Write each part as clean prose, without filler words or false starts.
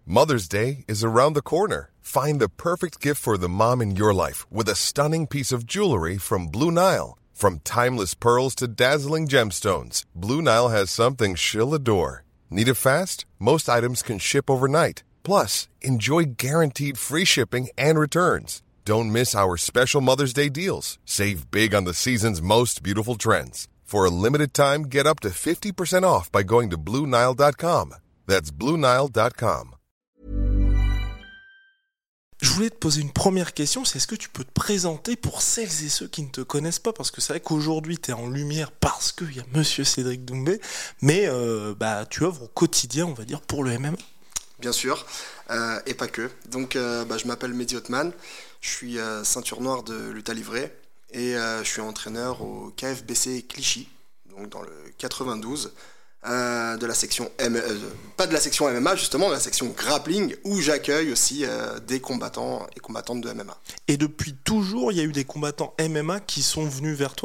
Mother's Day is around the corner. Find the perfect gift for the mom in your life with a stunning piece of jewelry from Blue Nile. From timeless pearls to dazzling gemstones, Blue Nile has something she'll adore. Need it fast? Most items can ship overnight. Plus, enjoy guaranteed free shipping and returns. Don't miss our special Mother's Day deals. Save big on the season's most beautiful trends. For a limited time, get up to 50% off by going to BlueNile.com. That's BlueNile.com. Je voulais te poser une première question, c'est est-ce que tu peux te présenter pour celles et ceux qui ne te connaissent pas, parce que c'est vrai qu'aujourd'hui tu es en lumière parce qu'il y a Monsieur Cédric Doumbé, mais tu œuvres au quotidien, on va dire, pour le MMA. Bien sûr, et pas que. Donc je m'appelle Mehdi Othman, je suis ceinture noire de lutte à livrer et je suis entraîneur au KFBC Clichy, donc dans le 92. De la section pas de la section MMA justement, de la section grappling où j'accueille aussi des combattants et combattantes de MMA. Et depuis toujours, il y a eu des combattants MMA qui sont venus vers toi ?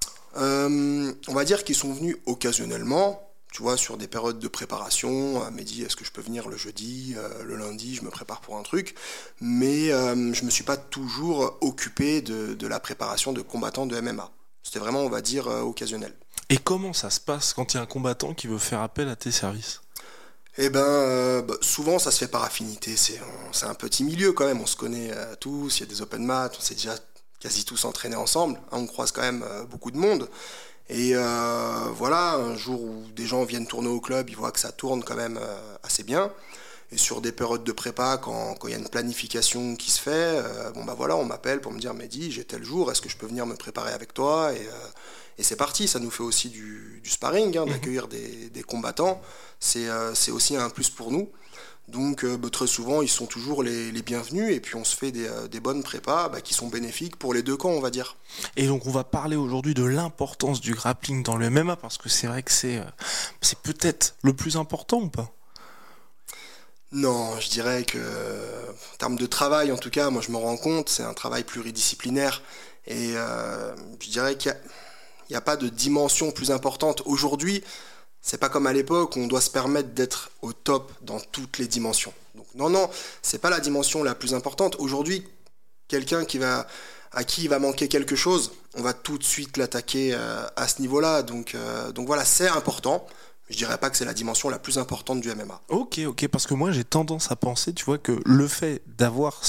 On va dire qu'ils sont venus occasionnellement, tu vois, sur des périodes de préparation. Mehdi, est-ce que je peux venir le jeudi, le lundi, je me prépare pour un truc, mais je me suis pas toujours occupé de la préparation de combattants de MMA. C'était vraiment, on va dire, occasionnel. Et comment ça se passe quand il y a un combattant qui veut faire appel à tes services ? Eh souvent ça se fait par affinité, c'est un petit milieu quand même, on se connaît tous, il y a des open mat, on s'est déjà quasi tous entraînés ensemble, on croise quand même beaucoup de monde. Et voilà, un jour où des gens viennent tourner au club, ils voient que ça tourne quand même assez bien. Et sur des périodes de prépa, quand il y a une planification qui se fait, on m'appelle pour me dire « Mehdi, j'ai tel jour, est-ce que je peux venir me préparer avec toi ?» Et c'est parti, ça nous fait aussi du sparring, d'accueillir des combattants. C'est aussi un plus pour nous. Donc très souvent, ils sont toujours les bienvenus et puis on se fait des bonnes prépas qui sont bénéfiques pour les deux camps, on va dire. Et donc on va parler aujourd'hui de l'importance du grappling dans le MMA parce que c'est vrai que c'est peut-être le plus important ou pas ? Non, je dirais que en termes de travail, en tout cas, moi je me rends compte, c'est un travail pluridisciplinaire et je dirais qu'il n'y a pas de dimension plus importante. Aujourd'hui, c'est pas comme à l'époque où on doit se permettre d'être au top dans toutes les dimensions. Donc non, c'est pas la dimension la plus importante. Aujourd'hui, quelqu'un à qui il va manquer quelque chose, on va tout de suite l'attaquer à ce niveau-là. Donc voilà, c'est important. Je dirais pas que c'est la dimension la plus importante du MMA. Ok, parce que moi j'ai tendance à penser, tu vois, que le fait d'avoir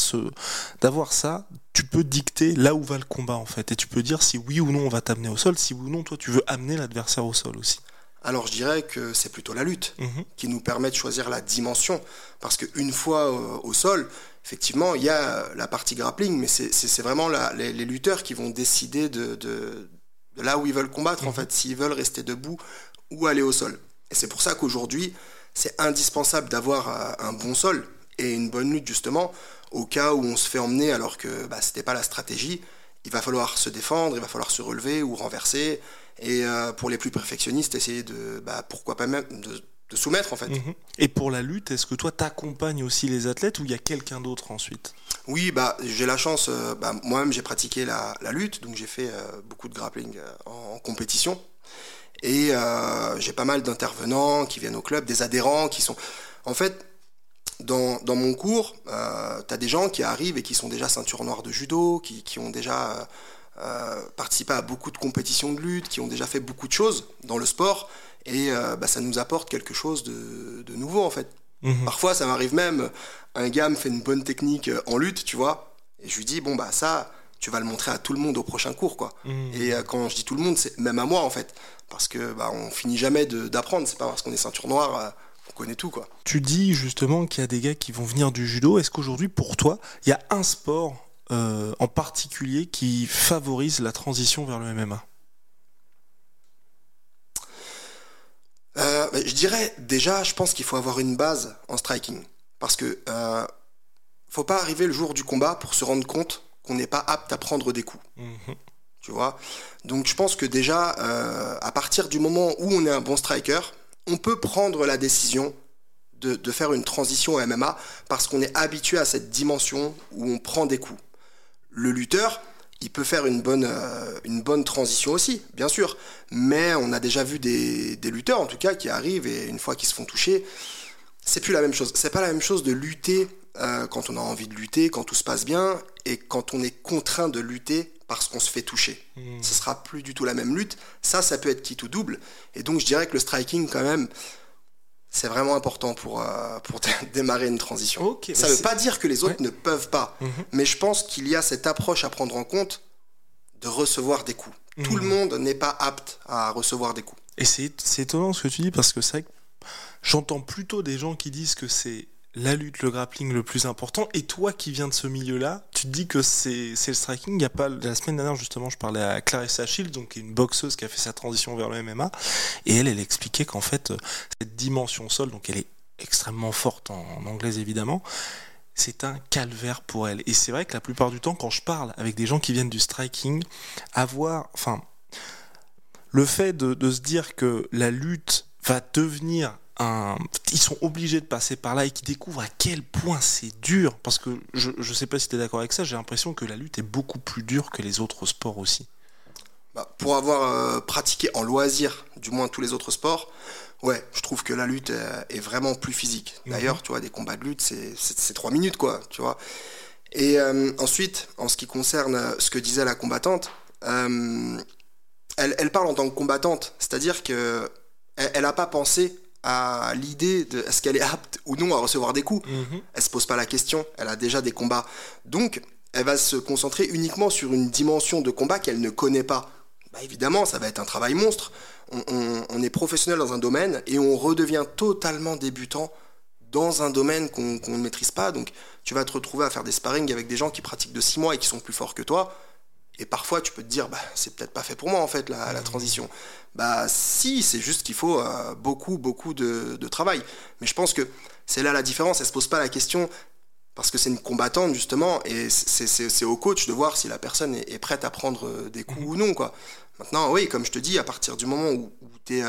ça, tu peux dicter là où va le combat en fait, et tu peux dire si oui ou non on va t'amener au sol, si oui ou non toi tu veux amener l'adversaire au sol aussi. Alors je dirais que c'est plutôt la lutte qui nous permet de choisir la dimension, parce qu'une fois au sol, effectivement il y a la partie grappling, mais c'est vraiment les lutteurs qui vont décider de là où ils veulent combattre en fait, s'ils veulent rester debout ou aller au sol. Et c'est pour ça qu'aujourd'hui, c'est indispensable d'avoir un bon sol et une bonne lutte justement, au cas où on se fait emmener alors que c'était pas la stratégie. Il va falloir se défendre, il va falloir se relever ou renverser. Et pour les plus perfectionnistes, essayer pourquoi pas même de soumettre en fait. Et pour la lutte, est-ce que toi t'accompagnes aussi les athlètes ou il y a quelqu'un d'autre ensuite ? Oui, j'ai la chance, moi-même j'ai pratiqué la lutte, donc j'ai fait beaucoup de grappling en compétition. Et j'ai pas mal d'intervenants qui viennent au club, des adhérents qui sont... En fait, dans mon cours, t'as des gens qui arrivent et qui sont déjà ceinture noire de judo, qui ont déjà participé à beaucoup de compétitions de lutte, qui ont déjà fait beaucoup de choses dans le sport, et ça nous apporte quelque chose de nouveau en fait. Parfois, ça m'arrive même, un gars me fait une bonne technique en lutte, tu vois, et je lui dis, ça... tu vas le montrer à tout le monde au prochain cours, quoi. Et quand je dis tout le monde, c'est même à moi, en fait. Parce que on finit jamais d'apprendre. C'est pas parce qu'on est ceinture noire qu'on connaît tout, quoi. Tu dis justement qu'il y a des gars qui vont venir du judo. Est-ce qu'aujourd'hui, pour toi, il y a un sport en particulier qui favorise la transition vers le MMA ? Je dirais, déjà, je pense qu'il faut avoir une base en striking. Parce que faut pas arriver le jour du combat pour se rendre compte qu'on n'est pas apte à prendre des coups. Tu vois ? Donc je pense que déjà, à partir du moment où on est un bon striker, on peut prendre la décision de faire une transition au MMA parce qu'on est habitué à cette dimension où on prend des coups. Le lutteur, il peut faire une bonne transition aussi, bien sûr. Mais on a déjà vu des lutteurs, en tout cas, qui arrivent et une fois qu'ils se font toucher, c'est plus la même chose. C'est pas la même chose de lutter quand on a envie de lutter, quand tout se passe bien, et quand on est contraint de lutter parce qu'on se fait toucher. Ce sera plus du tout la même lutte. Ça peut être quitte ou double. Et donc je dirais que le striking quand même, c'est vraiment important pour démarrer une transition. Okay, ça veut pas dire que les autres ne peuvent pas, mais je pense qu'il y a cette approche à prendre en compte de recevoir des coups. Tout le monde n'est pas apte à recevoir des coups. Et c'est étonnant ce que tu dis, parce que c'est vrai que j'entends plutôt des gens qui disent que c'est la lutte, le grappling le plus important, et toi qui viens de ce milieu-là, tu te dis que c'est le striking. Il y a pas, la semaine dernière justement, je parlais à Clarissa Shields, donc une boxeuse qui a fait sa transition vers le MMA, et elle expliquait qu'en fait cette dimension sol, donc elle est extrêmement forte en anglaise évidemment, c'est un calvaire pour elle. Et c'est vrai que la plupart du temps, quand je parle avec des gens qui viennent du striking, le fait de se dire que la lutte va devenir ils sont obligés de passer par là, et qui découvrent à quel point c'est dur, parce que je sais pas si tu es d'accord avec ça, j'ai l'impression que la lutte est beaucoup plus dure que les autres sports aussi. Pour avoir pratiqué en loisir, du moins tous les autres sports, ouais, je trouve que la lutte est vraiment plus physique. D'ailleurs, tu vois, des combats de lutte, c'est 3 minutes, quoi, tu vois. Et ensuite, en ce qui concerne ce que disait la combattante, elle parle en tant que combattante, c'est-à-dire que elle n'a pas pensé à l'idée de est-ce qu'elle est apte ou non à recevoir des coups. Elle se pose pas la question, elle a déjà des combats. Donc, elle va se concentrer uniquement sur une dimension de combat qu'elle ne connaît pas. Évidemment, ça va être un travail monstre. On est professionnel dans un domaine et on redevient totalement débutant dans un domaine qu'on ne maîtrise pas. Donc, tu vas te retrouver à faire des sparring avec des gens qui pratiquent de 6 mois et qui sont plus forts que toi. Et parfois, tu peux te dire, c'est peut-être pas fait pour moi, en fait, la transition. Si, c'est juste qu'il faut beaucoup de travail. Mais je pense que c'est là la différence. Elle se pose pas la question, parce que c'est une combattante, justement, et c'est au coach de voir si la personne est prête à prendre des coups ou non, quoi. Maintenant, oui, comme je te dis, à partir du moment où t'es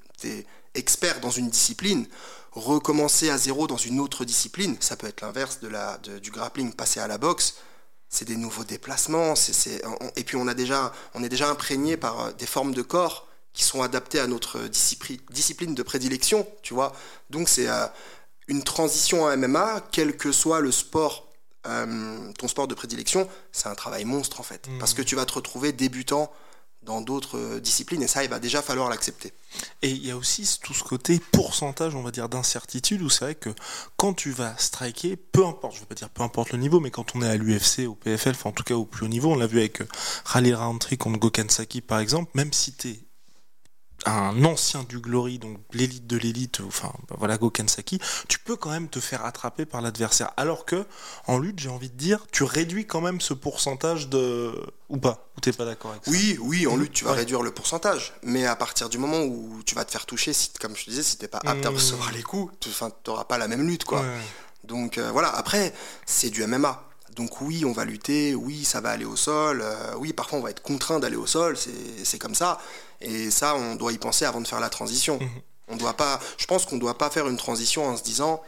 expert dans une discipline, recommencer à zéro dans une autre discipline, ça peut être l'inverse du grappling, passer à la boxe, c'est des nouveaux déplacements, et puis on est déjà imprégné par des formes de corps qui sont adaptées à notre discipline de prédilection, tu vois. Donc c'est une transition en MMA, quel que soit le sport, ton sport de prédilection, c'est un travail monstre en fait, parce que tu vas te retrouver débutant dans d'autres disciplines, et ça, il va déjà falloir l'accepter. Et il y a aussi tout ce côté pourcentage, on va dire, d'incertitude, où c'est vrai que quand tu vas striker, peu importe, je veux pas dire peu importe le niveau, mais quand on est à l'UFC, au PFL, enfin en tout cas au plus haut niveau, on l'a vu avec Khalil Rountree contre Gokhan Saki par exemple, même si t'es un ancien du Glory, donc l'élite de l'élite, Gokhan Saki, tu peux quand même te faire attraper par l'adversaire. Alors que, en lutte, j'ai envie de dire, tu réduis quand même ce pourcentage ou pas? Ou t'es pas d'accord avec ça? Oui, en lutte, tu vas réduire le pourcentage. Mais à partir du moment où tu vas te faire toucher, comme je te disais, si t'es pas apte à recevoir les coups, t'auras pas la même lutte, quoi. Ouais. Donc, voilà. Après, c'est du MMA. Donc oui, on va lutter, oui, ça va aller au sol, oui, parfois on va être contraint d'aller au sol, c'est comme ça. Et ça, on doit y penser avant de faire la transition. Je pense qu'on ne doit pas faire une transition en se disant,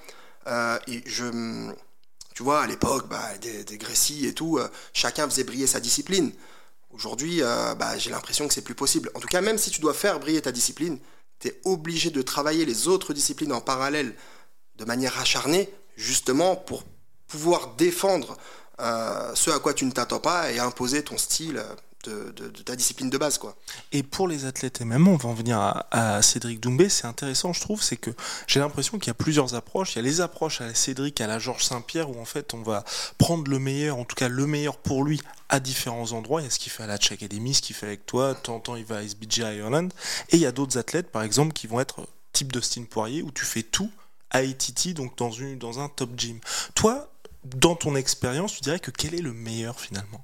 tu vois, à l'époque, des Gracie et tout, chacun faisait briller sa discipline. Aujourd'hui, j'ai l'impression que c'est plus possible. En tout cas, même si tu dois faire briller ta discipline, tu es obligé de travailler les autres disciplines en parallèle de manière acharnée, justement pour pouvoir défendre ce à quoi tu ne t'attends pas et imposer ton style de ta discipline de base, quoi. Et pour les athlètes MMA, on va en venir à Cédric Doumbé, c'est intéressant, je trouve, c'est que j'ai l'impression qu'il y a plusieurs approches. Il y a les approches à la Cédric, à la Georges Saint-Pierre, où en fait on va prendre le meilleur, en tout cas le meilleur pour lui, à différents endroits. Il y a ce qu'il fait à la Tch Academy, ce qu'il fait avec toi, de temps en temps il va à SBJ Ireland, et il y a d'autres athlètes, par exemple, qui vont être type Dustin Poirier, où tu fais tout à ATT, donc dans un top gym. Toi, dans ton expérience, tu dirais que quel est le meilleur finalement?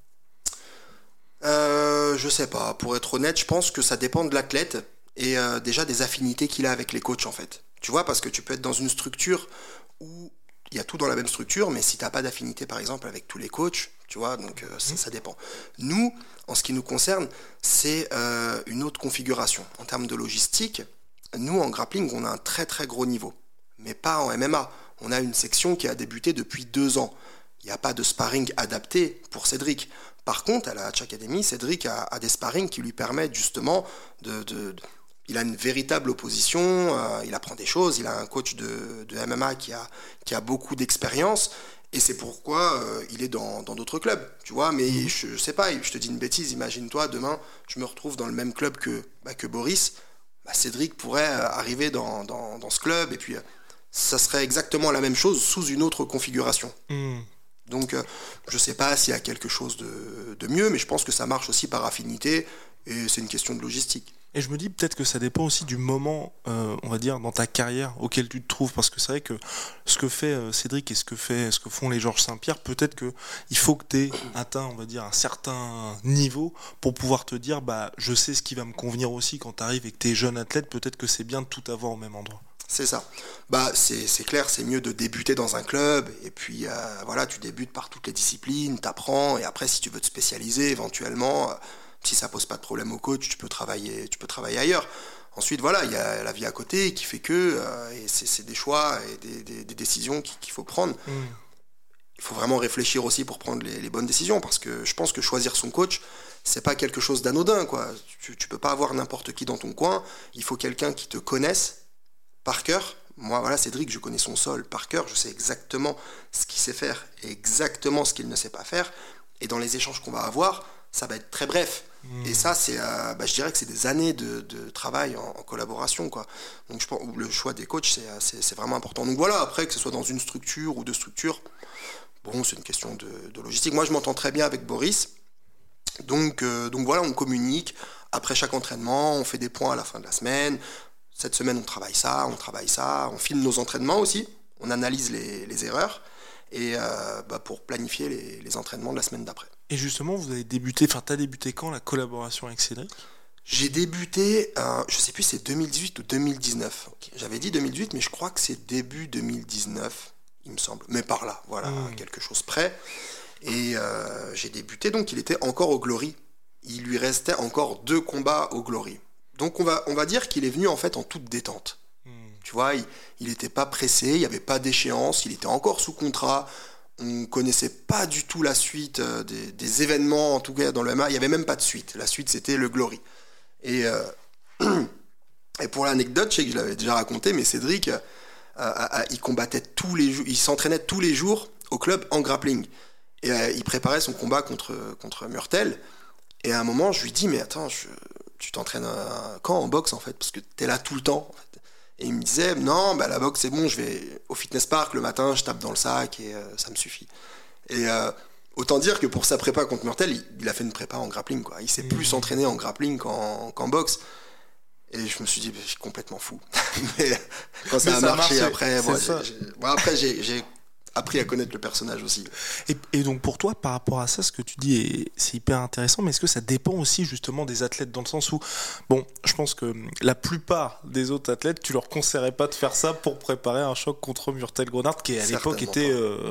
Je sais pas, pour être honnête, je pense que ça dépend de l'athlète et déjà des affinités qu'il a avec les coachs en fait. Tu vois, parce que tu peux être dans une structure où il y a tout dans la même structure, mais si t'as pas d'affinité par exemple avec tous les coachs, tu vois, donc ça dépend. Nous, en ce qui nous concerne, c'est une autre configuration. En termes de logistique, nous en grappling, on a un très très gros niveau, mais pas en MMA. On a une section qui a débuté depuis 2 ans. Il n'y a pas de sparring adapté pour Cédric. Par contre, à la Tch Academy, Cédric a des sparring qui lui permettent justement il a une véritable opposition, il apprend des choses, il a un coach de MMA qui a beaucoup d'expérience, et c'est pourquoi il est dans d'autres clubs, tu vois, mais je sais pas, je te dis une bêtise, imagine-toi, demain, je me retrouve dans le même club que Boris, Cédric pourrait arriver dans ce club, et puis ça serait exactement la même chose sous une autre configuration. Donc je sais pas s'il y a quelque chose de mieux, mais je pense que ça marche aussi par affinité, et c'est une question de logistique. Et je me dis peut-être que ça dépend aussi du moment, on va dire, dans ta carrière auquel tu te trouves, parce que c'est vrai que ce que fait Cédric et ce que font les Georges Saint-Pierre, peut-être que il faut que tu aies atteint, on va dire, un certain niveau pour pouvoir te dire, je sais ce qui va me convenir aussi quand tu arrives et que tu es jeune athlète, peut-être que c'est bien de tout avoir au même endroit. C'est ça. C'est clair, c'est mieux de débuter dans un club, et puis voilà, tu débutes par toutes les disciplines, t'apprends, et après, si tu veux te spécialiser, éventuellement, si ça pose pas de problème au coach, tu peux travailler ailleurs. Ensuite, voilà, il y a la vie à côté qui fait que, et c'est des choix et des décisions qu'il faut prendre. Il faut vraiment réfléchir aussi pour prendre les bonnes décisions, parce que je pense que choisir son coach, c'est pas quelque chose d'anodin, quoi. Tu peux pas avoir n'importe qui dans ton coin, il faut quelqu'un qui te connaisse par cœur. Moi, voilà, Cédric, je connais son sol par cœur, je sais exactement ce qu'il sait faire et exactement ce qu'il ne sait pas faire, et dans les échanges qu'on va avoir, ça va être très bref. Et ça, c'est, je dirais que c'est des années de travail en collaboration, quoi. Donc je pense que le choix des coachs, c'est vraiment important. Donc voilà, après, que ce soit dans une structure ou deux structures, bon, c'est une question de logistique. Moi, je m'entends très bien avec Boris. Donc voilà, on communique. Après chaque entraînement, on fait des points à la fin de la semaine. Cette semaine, on travaille ça. On filme nos entraînements aussi. On analyse les erreurs. Et pour planifier les entraînements de la semaine d'après. Et justement, t'as débuté quand la collaboration avec Cédric ? J'ai débuté, je sais plus, c'est 2018 ou 2019. J'avais dit 2018, mais je crois que c'est début 2019, il me semble. Mais par là, voilà, quelque chose près. Et j'ai débuté, donc il était encore au Glory. Il lui restait encore 2 combats au Glory. Donc on va dire qu'il est venu en fait en toute détente. Tu vois, il n'était pas pressé, il n'y avait pas d'échéance, il était encore sous contrat. On ne connaissait pas du tout la suite des événements, en tout cas dans le MMA. Il n'y avait même pas de suite. La suite, c'était le Glory. Et pour l'anecdote, je sais que je l'avais déjà raconté, mais Cédric, il combattait tous les jours, il s'entraînait tous les jours au club en grappling. Et il préparait son combat contre Murtel. Et à un moment, je lui dis, mais attends, tu t'entraînes quand en boxe, en fait ? Parce que tu es là tout le temps, en fait. Et il me disait, non, la boxe c'est bon, je vais au fitness park le matin, je tape dans le sac et ça me suffit. Et autant dire que pour sa prépa contre Murtel, il a fait une prépa en grappling, quoi. Il s'est plus entraîné en grappling qu'en boxe. Et je me suis dit, je suis complètement fou. Mais quand ça a marché après, j'ai appris à connaître le personnage aussi. Et donc pour toi, par rapport à ça, ce que tu dis, c'est hyper intéressant, mais est-ce que ça dépend aussi justement des athlètes, dans le sens où, bon, je pense que la plupart des autres athlètes, tu leur conseillerais pas de faire ça pour préparer un choc contre Murtel Gronard, qui à l'époque était,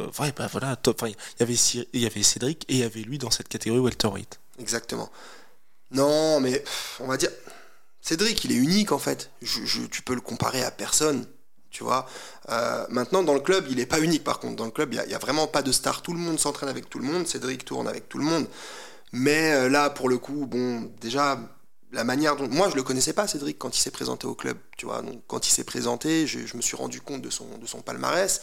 top. Enfin, il y avait Cédric et il y avait lui dans cette catégorie welterweight. Exactement. Non, mais on va dire, Cédric, il est unique en fait. Tu peux le comparer à personne. Tu vois, maintenant dans le club, il n'est pas unique par contre. Dans le club, il n'y a vraiment pas de star. Tout le monde s'entraîne avec tout le monde. Cédric tourne avec tout le monde. Mais là, pour le coup, bon, déjà, la manière dont... Moi, je le connaissais pas, Cédric, quand il s'est présenté au club. Tu vois, donc, quand il s'est présenté, je me suis rendu compte de son palmarès.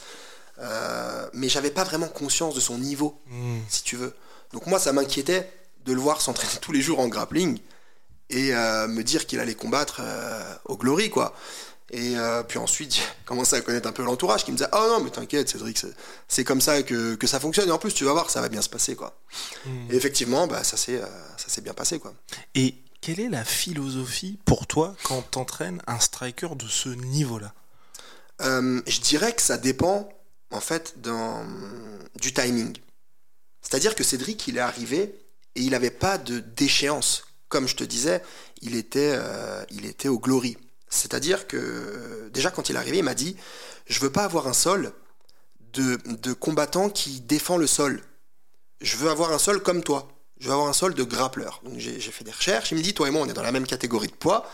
Mais j'avais pas vraiment conscience de son niveau, si tu veux. Donc moi, ça m'inquiétait de le voir s'entraîner tous les jours en grappling et me dire qu'il allait combattre au Glory, quoi. Et puis ensuite, j'ai commencé à connaître un peu l'entourage qui me disait « Oh non, mais t'inquiète, Cédric, c'est comme ça que ça fonctionne. Et en plus, tu vas voir, ça va bien se passer, quoi. » Et effectivement, ça s'est bien passé, quoi. Et quelle est la philosophie pour toi quand t'entraînes un striker de ce niveau-là ? Je dirais que ça dépend, en fait, du timing. C'est-à-dire que Cédric, il est arrivé et il n'avait pas d'échéance. Comme je te disais, il était au Glory. C'est-à-dire que, déjà, quand il est arrivé, il m'a dit « Je veux pas avoir un sol de combattant qui défend le sol. Je veux avoir un sol comme toi. Je veux avoir un sol de grappleur. » Donc j'ai fait des recherches. Il me dit « Toi et moi, on est dans la même catégorie de poids.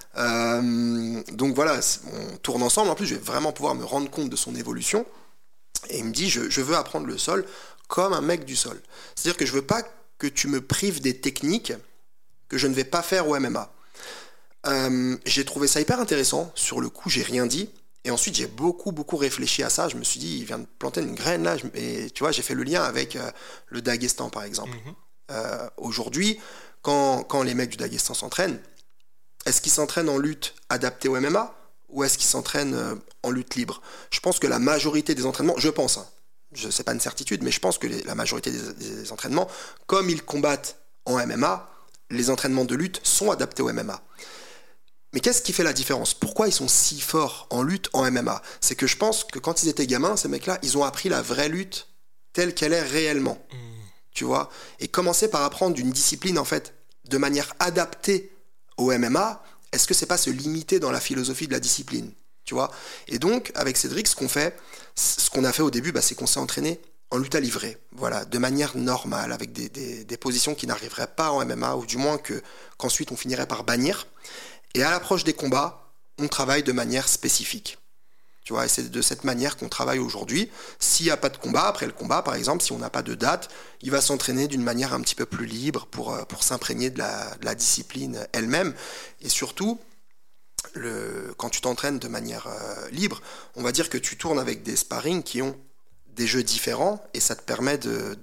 Donc voilà, on tourne ensemble. En plus, je vais vraiment pouvoir me rendre compte de son évolution. » Et il me dit « Je veux apprendre le sol comme un mec du sol. C'est-à-dire que je veux pas que tu me prives des techniques que je ne vais pas faire au MMA. » J'ai trouvé ça hyper intéressant. Sur le coup, j'ai rien dit. Et ensuite, j'ai beaucoup réfléchi à ça. Je me suis dit, il vient de planter une graine là. Et tu vois, j'ai fait le lien avec le Daghestan, par exemple. Aujourd'hui, quand les mecs du Daghestan s'entraînent, est-ce qu'ils s'entraînent en lutte adaptée au MMA ou est-ce qu'ils s'entraînent en lutte libre? Je pense que la majorité des entraînements, je pense, hein, c'est pas une certitude, mais je pense que la majorité des entraînements, comme ils combattent en MMA, les entraînements de lutte sont adaptés au MMA. Mais qu'est-ce qui fait la différence? Pourquoi ils sont si forts en lutte en MMA? C'est que je pense que quand ils étaient gamins, ces mecs-là, ils ont appris la vraie lutte telle qu'elle est réellement. Tu vois? Et commencer par apprendre une discipline, en fait, de manière adaptée au MMA, est-ce que c'est pas se limiter dans la philosophie de la discipline? Tu vois? Et donc, avec Cédric, ce qu'on a fait au début, c'est qu'on s'est entraîné en lutte à livrer, voilà, de manière normale, avec des positions qui n'arriveraient pas en MMA, ou du moins qu'ensuite on finirait par bannir. Et à l'approche des combats, on travaille de manière spécifique. Tu vois, et c'est de cette manière qu'on travaille aujourd'hui. S'il n'y a pas de combat, après le combat, par exemple, si on n'a pas de date, il va s'entraîner d'une manière un petit peu plus libre pour s'imprégner de la discipline elle-même. Et surtout, quand tu t'entraînes de manière libre, on va dire que tu tournes avec des sparring qui ont des jeux différents et ça te permet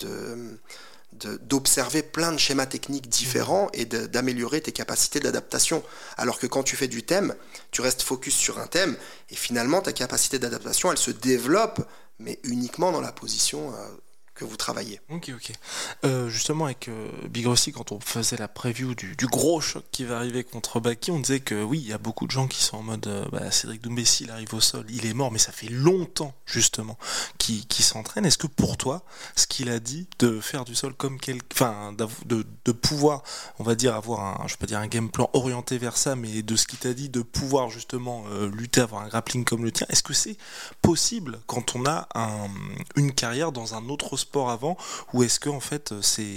d'observer plein de schémas techniques différents et d'améliorer tes capacités d'adaptation. Alors que quand tu fais du thème, tu restes focus sur un thème et finalement ta capacité d'adaptation, elle se développe, mais uniquement dans la position que vous travaillez. Ok. Justement, avec Big Rossi, quand on faisait la preview du gros choc qui va arriver contre Baki, on disait que oui, il y a beaucoup de gens qui sont en mode Cédric Doumbé, s'il arrive au sol, il est mort, mais ça fait longtemps, justement, qu'il s'entraîne. Est-ce que pour toi, ce qu'il a dit de faire du sol comme de pouvoir, on va dire, avoir je vais pas dire un game plan orienté vers ça, mais de ce qu'il t'a dit, de pouvoir justement lutter, avoir un grappling comme le tien, est-ce que c'est possible quand on a une carrière dans un autre sport avant, ou est-ce que en fait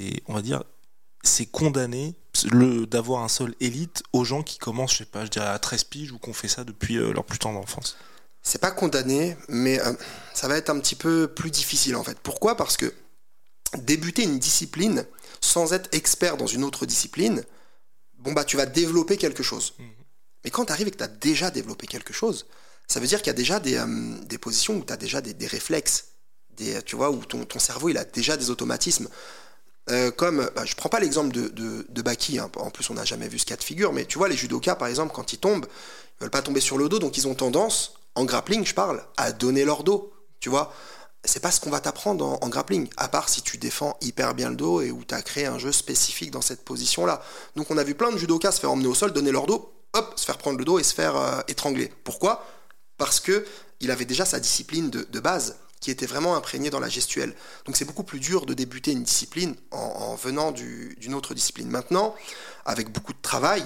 c'est condamné d'avoir un sol élite aux gens qui commencent, je dirais à 13 piges ou qu'on fait ça depuis leur plus tendre enfance? C'est pas condamné, mais ça va être un petit peu plus difficile en fait. Pourquoi? Parce que débuter une discipline sans être expert dans une autre discipline, tu vas développer quelque chose. Mais quand tu arrives et que tu as déjà développé quelque chose, ça veut dire qu'il y a déjà des positions où tu as déjà des réflexes. Tu vois, où ton cerveau il a déjà des automatismes je prends pas l'exemple de Baki, hein. En plus on n'a jamais vu ce cas de figure, mais tu vois les judokas par exemple quand ils tombent, ils veulent pas tomber sur le dos, donc ils ont tendance, en grappling je parle, à donner leur dos, tu vois. C'est pas ce qu'on va t'apprendre en grappling, à part si tu défends hyper bien le dos et où tu as créé un jeu spécifique dans cette position là. Donc on a vu plein de judokas se faire emmener au sol, donner leur dos, hop, se faire prendre le dos et se faire étrangler. Pourquoi? Parce que il avait déjà sa discipline de base qui était vraiment imprégné dans la gestuelle. Donc c'est beaucoup plus dur de débuter une discipline en venant d'une autre discipline. Maintenant, avec beaucoup de travail,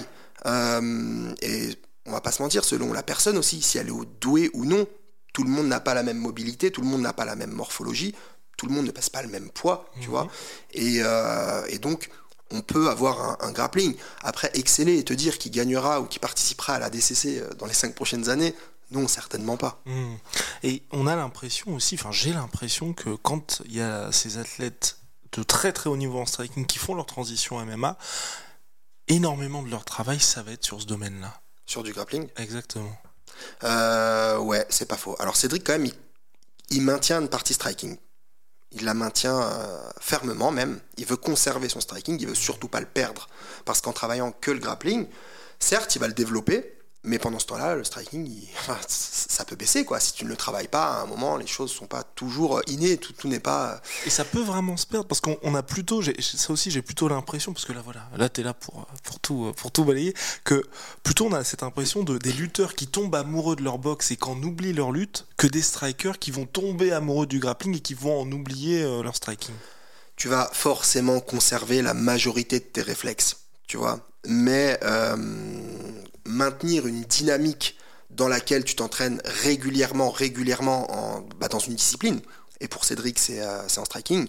et on va pas se mentir, selon la personne aussi, si elle est douée ou non, tout le monde n'a pas la même mobilité, tout le monde n'a pas la même morphologie, tout le monde ne pèse pas le même poids, tu vois. Et donc, on peut avoir un grappling. Après, exceller et te dire qu'il gagnera ou qu'il participera à la DCC dans les 5 prochaines années, non, certainement pas. Et on a l'impression aussi, j'ai l'impression que quand il y a ces athlètes de très très haut niveau en striking qui font leur transition MMA, énormément de leur travail, ça va être sur ce domaine-là. Sur du grappling? Exactement. Ouais, c'est pas faux. Alors Cédric, quand même, il maintient une partie striking. Il la maintient fermement même. Il veut conserver son striking, il veut surtout pas le perdre. Parce qu'en travaillant que le grappling, certes, il va le développer, mais pendant ce temps-là, le striking, ça peut baisser, quoi. Si tu ne le travailles pas, à un moment, les choses sont pas toujours innées, tout n'est pas... Et ça peut vraiment se perdre, parce qu'on a plutôt, ça aussi, j'ai plutôt l'impression, parce que là t'es là pour tout balayer, que plutôt on a cette impression des lutteurs qui tombent amoureux de leur boxe et qu'on oublie leur lutte, que des strikers qui vont tomber amoureux du grappling et qui vont en oublier leur striking. Tu vas forcément conserver la majorité de tes réflexes, tu vois, mais... maintenir une dynamique dans laquelle tu t'entraînes régulièrement dans une discipline, et pour Cédric c'est en striking,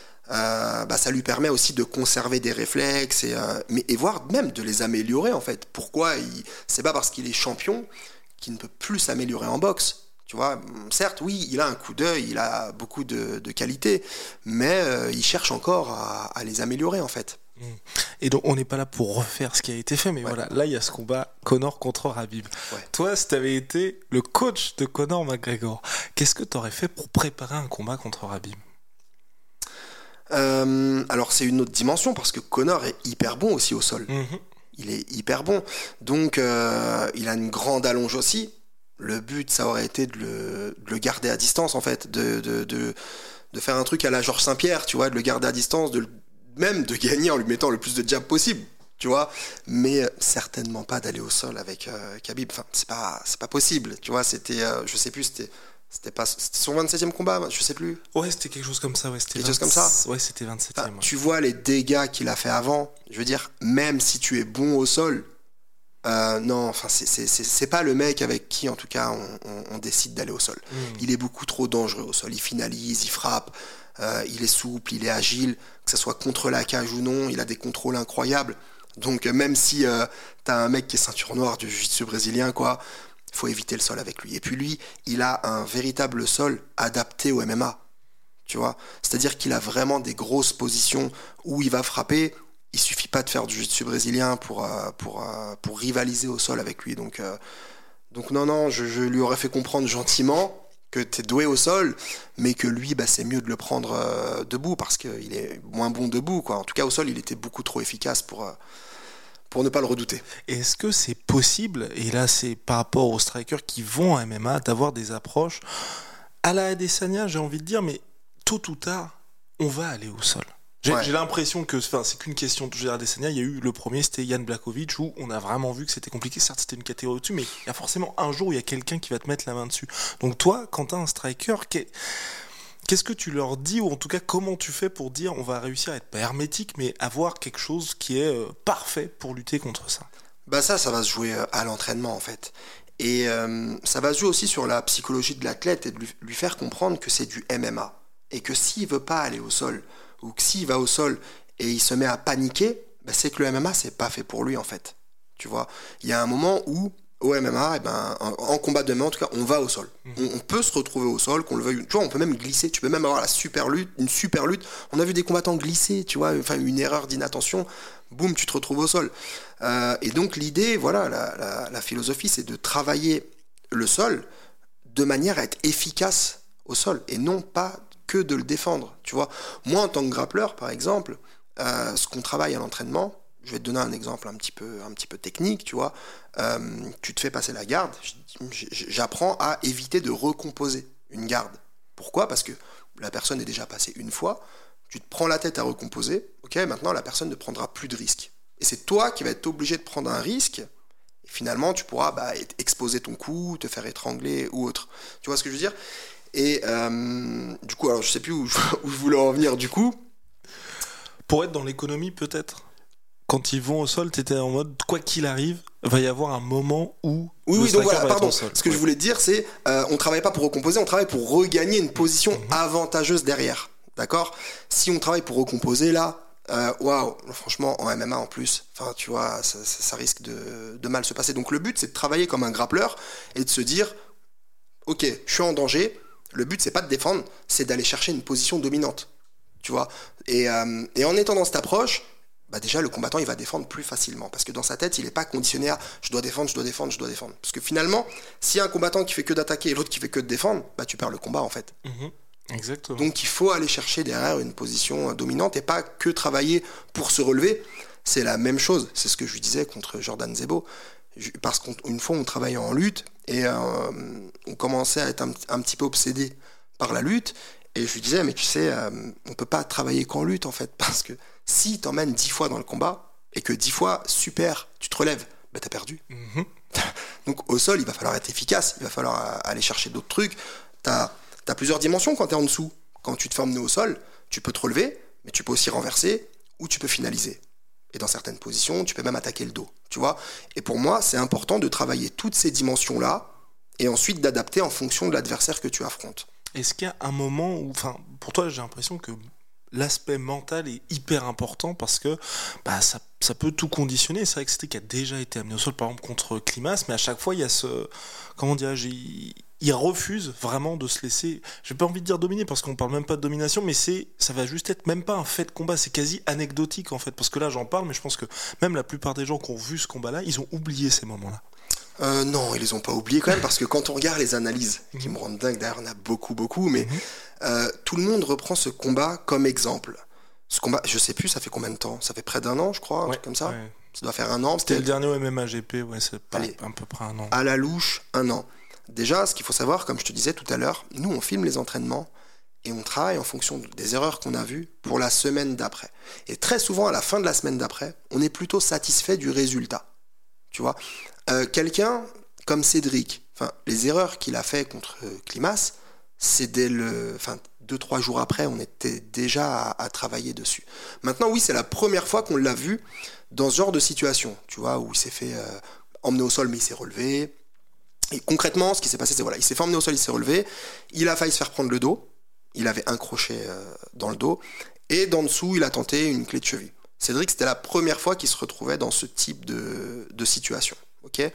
ça lui permet aussi de conserver des réflexes et voire même de les améliorer en fait. Pourquoi c'est pas parce qu'il est champion qu'il ne peut plus s'améliorer en boxe. Tu vois, certes, oui, il a un coup d'œil, il a beaucoup de qualités, mais il cherche encore à les améliorer en fait. Et donc on n'est pas là pour refaire ce qui a été fait, mais voilà, là il y a ce combat Conor contre Khabib. Toi, si t'avais été le coach de Conor McGregor, qu'est-ce que t'aurais fait pour préparer un combat contre Khabib? Alors c'est une autre dimension parce que Conor est hyper bon aussi au sol. Il est hyper bon, donc il a une grande allonge aussi. Le but, ça aurait été de le garder à distance en fait, de faire un truc à la Georges Saint-Pierre, tu vois, de le garder à distance, même de gagner en lui mettant le plus de jabs possible, tu vois, mais certainement pas d'aller au sol avec Khabib. Enfin, c'est pas possible, tu vois. C'était, je sais plus, c'était son 27e combat, je sais plus. Ouais, c'était quelque chose comme ça, ouais, quelque chose comme ça. Ouais, c'était 27e. Enfin, tu vois les dégâts qu'il a fait avant. Je veux dire, même si tu es bon au sol, non, enfin, c'est pas le mec avec qui, en tout cas, on décide d'aller au sol. Il est beaucoup trop dangereux au sol. Il finalise, il frappe, il est souple, il est agile, que ce soit contre la cage ou non, il a des contrôles incroyables. Donc, même si t'as un mec qui est ceinture noire du jiu-jitsu brésilien, quoi, faut éviter le sol avec lui. Et puis lui, il a un véritable sol adapté au MMA, tu vois. C'est-à-dire qu'il a vraiment des grosses positions où il va frapper. Il suffit pas de faire du jiu-jitsu brésilien pour rivaliser au sol avec lui. Donc non, je lui aurais fait comprendre gentiment que t'es doué au sol, mais que lui, bah, c'est mieux de le prendre debout parce qu'il est moins bon debout, quoi. En tout cas, au sol, il était beaucoup trop efficace pour ne pas le redouter. Est-ce que c'est possible, et là c'est par rapport aux strikers qui vont en MMA, d'avoir des approches à la Adesanya, j'ai envie de dire, mais tôt ou tard, on va aller au sol. J'ai l'impression que c'est qu'une question de Gérard Adesanya. Il y a eu le premier, c'était Jan Blachowicz, où on a vraiment vu que c'était compliqué. Certes, c'était une catégorie au-dessus, mais il y a forcément un jour où il y a quelqu'un qui va te mettre la main dessus. Donc toi, quand t'as un striker, qu'est-ce que tu leur dis, ou en tout cas comment tu fais pour dire on va réussir à être pas hermétique, mais avoir quelque chose qui est parfait pour lutter contre ça? Bah ça va se jouer à l'entraînement en fait. Et ça va se jouer aussi sur la psychologie de l'athlète et de lui faire comprendre que c'est du MMA. Et que s'il veut pas aller au sol, ou que s'il va au sol et il se met à paniquer, bah c'est que le MMA c'est pas fait pour lui en fait. Tu vois, il y a un moment où au MMA, eh ben, en combat de MMA en tout cas, on va au sol. On peut se retrouver au sol, qu'on le veuille. Tu vois, on peut même glisser. Tu peux même avoir une super lutte. On a vu des combattants glisser, tu vois, enfin une erreur d'inattention, boum, tu te retrouves au sol. Et donc l'idée, voilà, la philosophie, c'est de travailler le sol de manière à être efficace au sol et non pas que de le défendre. Tu vois, moi en tant que grappleur, par exemple, ce qu'on travaille à l'entraînement. Je vais te donner un exemple un petit peu technique, tu vois. Tu te fais passer la garde, j'apprends à éviter de recomposer une garde. Pourquoi ? Parce que la personne est déjà passée une fois, tu te prends la tête à recomposer, ok, maintenant la personne ne prendra plus de risques. Et c'est toi qui vas être obligé de prendre un risque, et finalement tu pourras exposer ton cou, te faire étrangler ou autre. Tu vois ce que je veux dire ? Et du coup, alors je sais plus où je voulais en venir du coup. Pour être dans l'économie peut-être ? Quand ils vont au sol, t'étais en mode quoi qu'il arrive, va y avoir un moment où oui, donc voilà, pardon. Ce que je voulais te dire, c'est on travaille pas pour recomposer, on travaille pour regagner une position avantageuse derrière. D'accord ? Si on travaille pour recomposer là, waouh, franchement en MMA en plus, enfin tu vois, ça risque de mal se passer. Donc le but c'est de travailler comme un grappleur et de se dire, ok, je suis en danger. Le but c'est pas de défendre, c'est d'aller chercher une position dominante. Tu vois ? Et en étant dans cette approche. Bah déjà le combattant il va défendre plus facilement parce que dans sa tête il n'est pas conditionné à je dois défendre parce que finalement s'il y a un combattant qui fait que d'attaquer et l'autre qui fait que de défendre, bah tu perds le combat en fait. Exactement. Donc il faut aller chercher derrière une position dominante et pas que travailler pour se relever. C'est la même chose, c'est ce que je lui disais contre Jordan Zebo, parce qu'une fois on travaillait en lutte et on commençait à être un petit peu obsédé par la lutte. Et je lui disais, mais tu sais, on peut pas travailler qu'en lutte en fait, parce que si t'emmènes 10 fois dans le combat, et que 10 fois, super, tu te relèves, bah t'as perdu. Donc au sol, il va falloir être efficace, il va falloir aller chercher d'autres trucs. T'as plusieurs dimensions quand t'es en dessous. Quand tu te fais emmener au sol, tu peux te relever, mais tu peux aussi renverser, ou tu peux finaliser. Et dans certaines positions, tu peux même attaquer le dos, tu vois. Et pour moi, c'est important de travailler toutes ces dimensions-là, et ensuite d'adapter en fonction de l'adversaire que tu affrontes. Est-ce qu'il y a un moment où, enfin, pour toi, j'ai l'impression que l'aspect mental est hyper important parce que ça peut tout conditionner. C'est vrai que c'était qui a déjà été amené au sol, par exemple, contre Klimas, mais à chaque fois, il y a ce... Comment dirais-je ? il refuse vraiment de se laisser, j'ai pas envie de dire dominer parce qu'on parle même pas de domination, mais ça va juste être même pas un fait de combat, c'est quasi anecdotique en fait, parce que là j'en parle, mais je pense que même la plupart des gens qui ont vu ce combat-là, ils ont oublié ces moments-là. Non, ils les ont pas oubliés quand même, parce que quand on regarde les analyses, qui me rendent dingue, d'ailleurs, il y en a beaucoup, mais tout le monde reprend ce combat comme exemple. Ce combat, je sais plus, ça fait combien de temps? Ça fait près d'un an, je crois, un truc comme ça. Ouais. Ça doit faire un an. C'était le dernier au MMA GP, ouais, c'est pas à peu près un an. À la louche, un an. Déjà, ce qu'il faut savoir, comme je te disais tout à l'heure, nous, on filme les entraînements et on travaille en fonction des erreurs qu'on a vues pour la semaine d'après. Et très souvent, à la fin de la semaine d'après, on est plutôt satisfait du résultat. Tu vois, quelqu'un comme Cédric, les erreurs qu'il a fait contre Klimas, c'est dès 2-3 jours après, on était déjà à travailler dessus. Maintenant, oui, c'est la première fois qu'on l'a vu dans ce genre de situation, tu vois, où il s'est fait emmener au sol, mais il s'est relevé. Et concrètement, ce qui s'est passé, c'est il s'est fait emmener au sol, il s'est relevé, il a failli se faire prendre le dos, il avait un crochet dans le dos, et d'en dessous, il a tenté une clé de cheville. Cédric, c'était la première fois qu'il se retrouvait dans ce type de situation. Okay,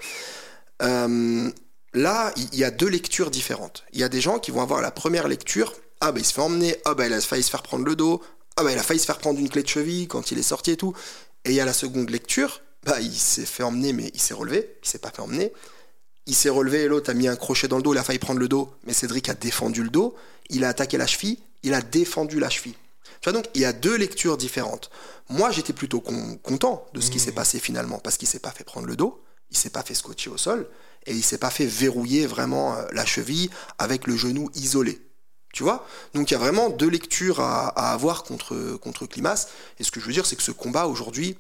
là, il y a deux lectures différentes. Il y a des gens qui vont avoir la première lecture, il se fait emmener, il a failli se faire prendre le dos, il a failli se faire prendre une clé de cheville quand il est sorti et tout. Et il y a la seconde lecture, il s'est fait emmener, mais il s'est relevé, il s'est pas fait emmener. Il s'est relevé et l'autre a mis un crochet dans le dos, il a failli prendre le dos, mais Cédric a défendu le dos, il a attaqué la cheville, il a défendu la cheville. Tu vois, donc il y a deux lectures différentes. Moi, j'étais plutôt content de ce qui s'est passé finalement, parce qu'il s'est pas fait prendre le dos, il s'est pas fait scotcher au sol, et il s'est pas fait verrouiller vraiment la cheville avec le genou isolé. Tu vois ? Donc il y a vraiment deux lectures à avoir contre Klimas. Et ce que je veux dire, c'est que ce combat aujourd'hui,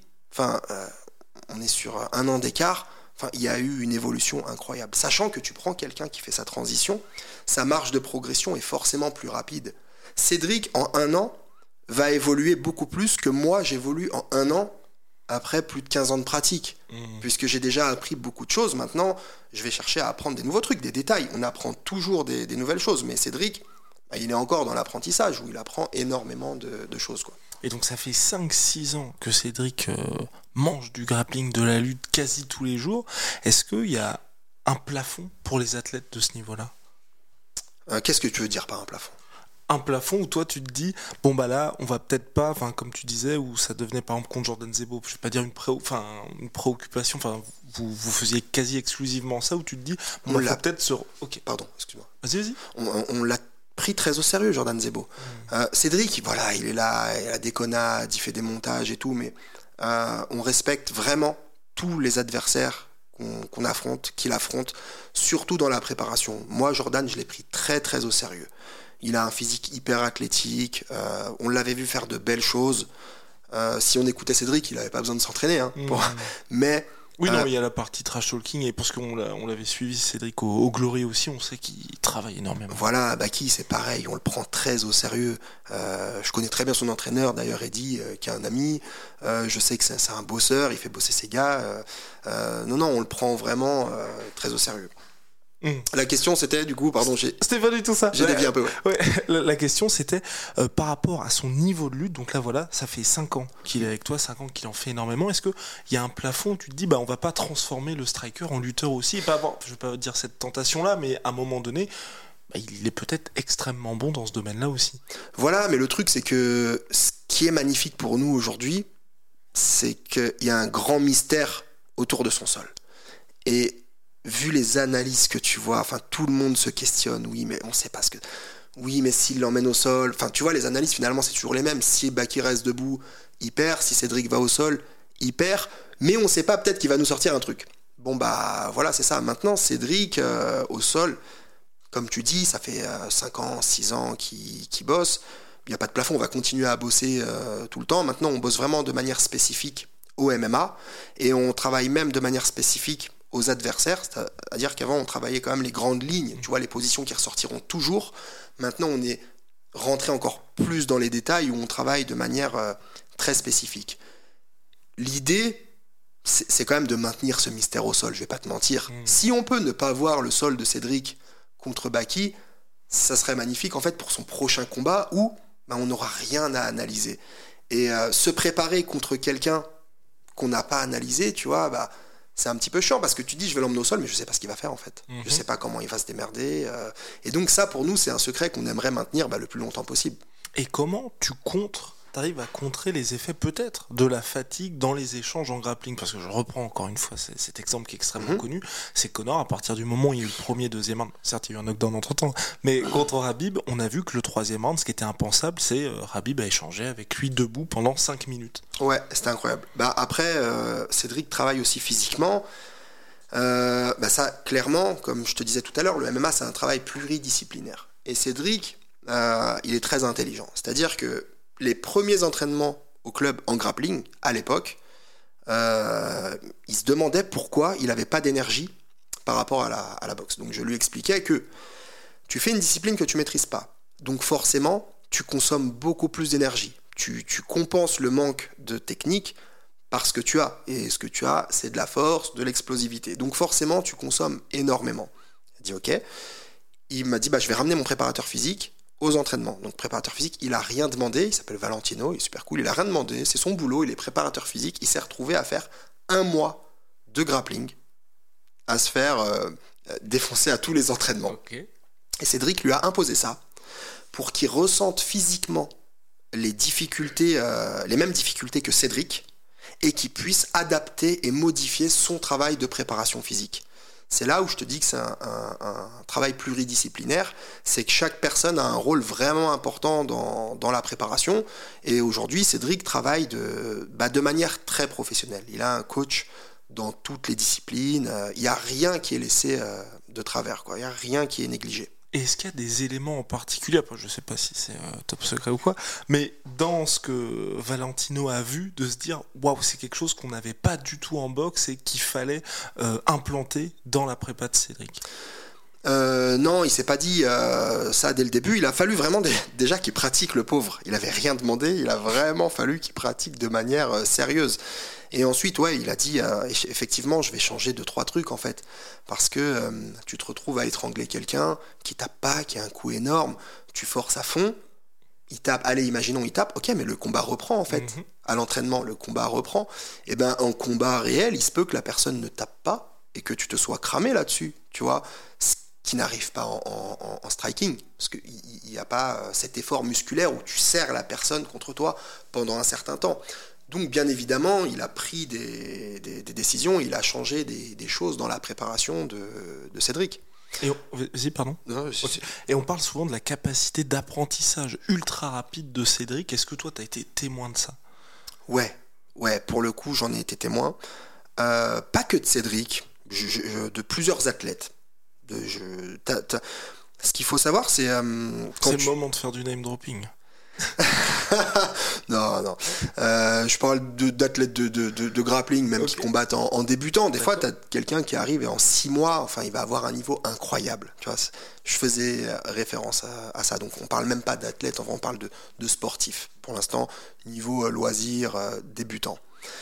on est sur un an d'écart, il y a eu une évolution incroyable. Sachant que tu prends quelqu'un qui fait sa transition, sa marge de progression est forcément plus rapide. Cédric, en un an, va évoluer beaucoup plus que moi, j'évolue en un an après plus de 15 ans de pratique. Puisque j'ai déjà appris beaucoup de choses. Maintenant, je vais chercher à apprendre des nouveaux trucs, des détails. On apprend toujours des nouvelles choses. Mais Cédric, il est encore dans l'apprentissage où il apprend énormément de choses, quoi. Et donc ça fait 5-6 ans que Cédric mange du grappling, de la lutte quasi tous les jours. Est-ce qu'il y a un plafond pour les athlètes de ce niveau-là ? Qu'est-ce que tu veux dire par un plafond ? Un plafond où toi tu te dis là on va peut-être pas, comme tu disais, où ça devenait par exemple contre Jordan Zebo, je vais pas dire une préoccupation, vous faisiez quasi exclusivement ça, où tu te dis on l'a peut-être sur... Ok, pardon, excuse-moi. Vas-y. On l'a pris très au sérieux, Jordan Zebo. Cédric, il est là, il a des déconnade, il fait des montages et tout, mais on respecte vraiment tous les adversaires qu'on affronte, qu'il affronte, surtout dans la préparation. Moi, Jordan, je l'ai pris très très au sérieux. Il a un physique hyper athlétique, on l'avait vu faire de belles choses. Si on écoutait Cédric, il n'avait pas besoin de s'entraîner. Mais oui, non, il y a la partie trash talking, et parce qu'on l'avait suivi, Cédric, au Glory aussi, on sait qu'il travaille énormément. Voilà, Baki, c'est pareil, on le prend très au sérieux. Je connais très bien son entraîneur, d'ailleurs, Eddy, qui est un ami. Je sais que c'est un bosseur, il fait bosser ses gars. Non, on le prend vraiment très au sérieux. La question c'était du coup, pardon, c'était pas du tout ça. J'ai dévié un peu. Ouais. La question c'était par rapport à son niveau de lutte. Donc là voilà, ça fait 5 ans qu'il est avec toi, 5 ans qu'il en fait énormément. Est-ce que il y a un plafond où tu te dis on va pas transformer le striker en lutteur aussi, et pas avoir, je vais pas dire cette tentation là, mais à un moment donné, il est peut-être extrêmement bon dans ce domaine-là aussi. Voilà, mais le truc c'est que ce qui est magnifique pour nous aujourd'hui, c'est qu'il y a un grand mystère autour de son sol. Et vu les analyses que tu vois, tout le monde se questionne. Oui, mais on sait pas ce que... Oui, mais s'il l'emmène au sol... tu vois, les analyses, finalement, c'est toujours les mêmes. Si Baki reste debout, il perd. Si Cédric va au sol, il perd. Mais on sait pas, peut-être qu'il va nous sortir un truc. Voilà, c'est ça. Maintenant, Cédric, au sol, comme tu dis, ça fait 5 ans, 6 ans qu'il bosse. Il n'y a pas de plafond, on va continuer à bosser tout le temps. Maintenant, on bosse vraiment de manière spécifique au MMA. Et on travaille même de manière spécifique aux adversaires, c'est-à-dire qu'avant on travaillait quand même les grandes lignes, tu vois, les positions qui ressortiront toujours. Maintenant on est rentré encore plus dans les détails où on travaille de manière très spécifique. L'idée, c'est quand même de maintenir ce mystère au sol, je vais pas te mentir. Si on peut ne pas voir le sol de Cédric contre Baki, ça serait magnifique en fait pour son prochain combat où on n'aura rien à analyser. Et se préparer contre quelqu'un qu'on n'a pas analysé, tu vois, c'est un petit peu chiant parce que tu dis je vais l'emmener au sol, mais je sais pas ce qu'il va faire en fait. Je sais pas comment il va se démerder. Et donc ça, pour nous, c'est un secret qu'on aimerait maintenir le plus longtemps possible. Et comment t'arrives à contrer les effets peut-être de la fatigue dans les échanges en grappling? Parce que je reprends encore une fois cet exemple qui est extrêmement connu, c'est Conor, à partir du moment où il y a eu le premier, deuxième round, certes il y a eu un knockdown entre temps, mais contre Khabib, on a vu que le troisième round, ce qui était impensable, c'est Khabib a échangé avec lui debout pendant 5 minutes. Ouais, c'était incroyable. Après, Cédric travaille aussi physiquement. Ça, clairement, comme je te disais tout à l'heure, le MMA, c'est un travail pluridisciplinaire. Et Cédric, il est très intelligent. C'est-à-dire que les premiers entraînements au club en grappling, à l'époque, il se demandait pourquoi il n'avait pas d'énergie par rapport à la boxe. Donc je lui expliquais que tu fais une discipline que tu ne maîtrises pas. Donc forcément, tu consommes beaucoup plus d'énergie. Tu compenses le manque de technique par ce que tu as. Et ce que tu as, c'est de la force, de l'explosivité. Donc forcément, tu consommes énormément. Il a dit OK. Il m'a dit je vais ramener mon préparateur physique aux entraînements. Donc préparateur physique, il a rien demandé, il s'appelle Valentino, il est super cool, il a rien demandé, c'est son boulot, il est préparateur physique, il s'est retrouvé à faire 1 mois de grappling, à se faire défoncer à tous les entraînements. Okay. Et Cédric lui a imposé ça pour qu'il ressente physiquement les difficultés, les mêmes difficultés que Cédric, et qu'il puisse adapter et modifier son travail de préparation physique. C'est là où je te dis que c'est un travail pluridisciplinaire, c'est que chaque personne a un rôle vraiment important dans la préparation, et aujourd'hui Cédric travaille de manière très professionnelle. Il a un coach dans toutes les disciplines, il n'y a rien qui est laissé de travers, il n'y a rien qui est négligé. Et est-ce qu'il y a des éléments en particulier, après je sais pas si c'est top secret ou quoi, mais dans ce que Valentino a vu, de se dire waouh, c'est quelque chose qu'on n'avait pas du tout en boxe et qu'il fallait implanter dans la prépa de Cédric? Non, il s'est pas dit ça dès le début. Il a fallu vraiment déjà qu'il pratique, le pauvre. Il avait rien demandé, il a vraiment fallu qu'il pratique de manière sérieuse. Et ensuite, il a dit effectivement, je vais changer 2-3 trucs en fait, parce que tu te retrouves à étrangler quelqu'un qui tape pas, qui a un coup énorme, tu forces à fond, il tape, allez, imaginons il tape, ok, mais le combat reprend en fait. À l'entraînement, le combat reprend. Et en combat réel, il se peut que la personne ne tape pas et que tu te sois cramé là-dessus, tu vois, ce qui n'arrive pas en striking, parce qu'il n'y a pas cet effort musculaire où tu serres la personne contre toi pendant un certain temps. Donc bien évidemment, il a pris des décisions, il a changé des choses dans la préparation de Cédric. Vas-y, pardon. Non, okay. Et on parle souvent de la capacité d'apprentissage ultra rapide de Cédric. Est-ce que toi, tu as été témoin de ça? Ouais, pour le coup, j'en ai été témoin. Pas que de Cédric, de plusieurs athlètes. Ce qu'il faut savoir, c'est... c'est le moment de faire du name dropping. Non. Je parle d'athlètes de grappling, même qui combattent en débutant. Des fois, tu as quelqu'un qui arrive et en 6 mois, il va avoir un niveau incroyable. Tu vois, je faisais référence à ça. Donc, on parle même pas d'athlètes, on parle de sportifs. Pour l'instant, niveau loisir, débutant.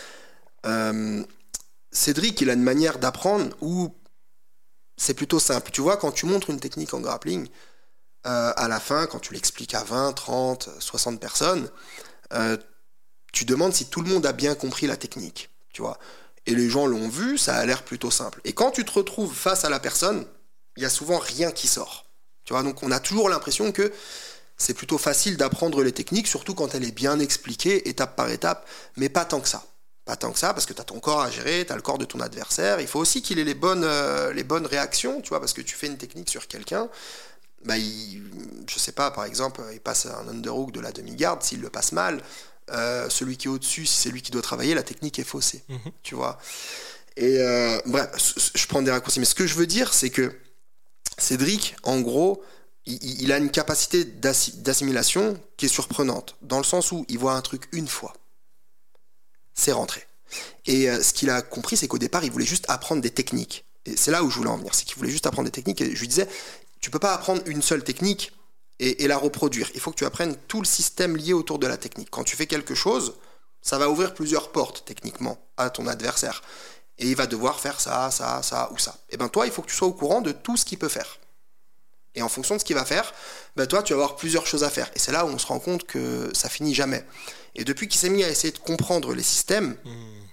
Cédric, il a une manière d'apprendre où c'est plutôt simple. Tu vois, quand tu montres une technique en grappling, à la fin, quand tu l'expliques à 20, 30, 60 personnes, tu demandes si tout le monde a bien compris la technique, tu vois. Et les gens l'ont vu, ça a l'air plutôt simple. Et quand tu te retrouves face à la personne, il y a souvent rien qui sort. Tu vois, donc on a toujours l'impression que c'est plutôt facile d'apprendre les techniques, surtout quand elle est bien expliquée, étape par étape, mais pas tant que ça. Pas tant que ça, parce que tu as ton corps à gérer, tu as le corps de ton adversaire. Il faut aussi qu'il ait les bonnes réactions, tu vois, parce que tu fais une technique sur quelqu'un, je sais pas, par exemple, il passe un underhook de la demi-garde, s'il le passe mal, celui qui est au-dessus, si c'est lui qui doit travailler, la technique est faussée, tu vois. Et bref, je prends des raccourcis, mais ce que je veux dire, c'est que Cédric, en gros, il a une capacité d'assimilation qui est surprenante, dans le sens où il voit un truc une fois, c'est rentré. Et ce qu'il a compris, c'est qu'au départ, il voulait juste apprendre des techniques. Et c'est là où je voulais en venir, c'est qu'il voulait juste apprendre des techniques, et je lui disais, tu peux pas apprendre une seule technique et la reproduire. Il faut que tu apprennes tout le système lié autour de la technique. Quand tu fais quelque chose, ça va ouvrir plusieurs portes, techniquement, à ton adversaire. Et il va devoir faire ça ou ça. Et toi, il faut que tu sois au courant de tout ce qu'il peut faire. Et en fonction de ce qu'il va faire, toi, tu vas avoir plusieurs choses à faire. Et c'est là où on se rend compte que ça finit jamais. Et depuis qu'il s'est mis à essayer de comprendre les systèmes,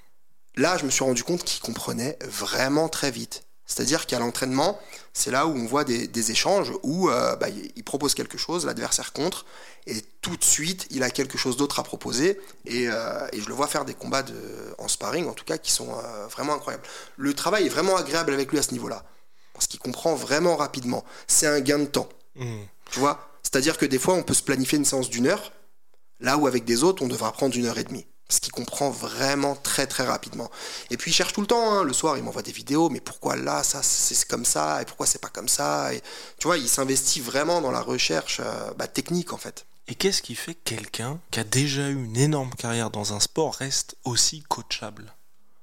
là, je me suis rendu compte qu'il comprenait vraiment très vite. C'est-à-dire qu'à l'entraînement, c'est là où on voit des échanges où il propose quelque chose, l'adversaire contre, et tout de suite, il a quelque chose d'autre à proposer, et je le vois faire des combats en sparring, en tout cas, qui sont vraiment incroyables. Le travail est vraiment agréable avec lui à ce niveau-là, parce qu'il comprend vraiment rapidement. C'est un gain de temps, tu vois. C'est-à-dire que des fois, on peut se planifier une séance d'1 heure, là où avec des autres, on devra prendre 1h30. Parce qu'il comprend vraiment très très rapidement. Et puis il cherche tout le temps, hein. Le soir il m'envoie des vidéos, mais pourquoi là ça c'est comme ça, et pourquoi c'est pas comme ça, et tu vois, il s'investit vraiment dans la recherche technique en fait. Et qu'est-ce qui fait que quelqu'un qui a déjà eu une énorme carrière dans un sport reste aussi coachable ?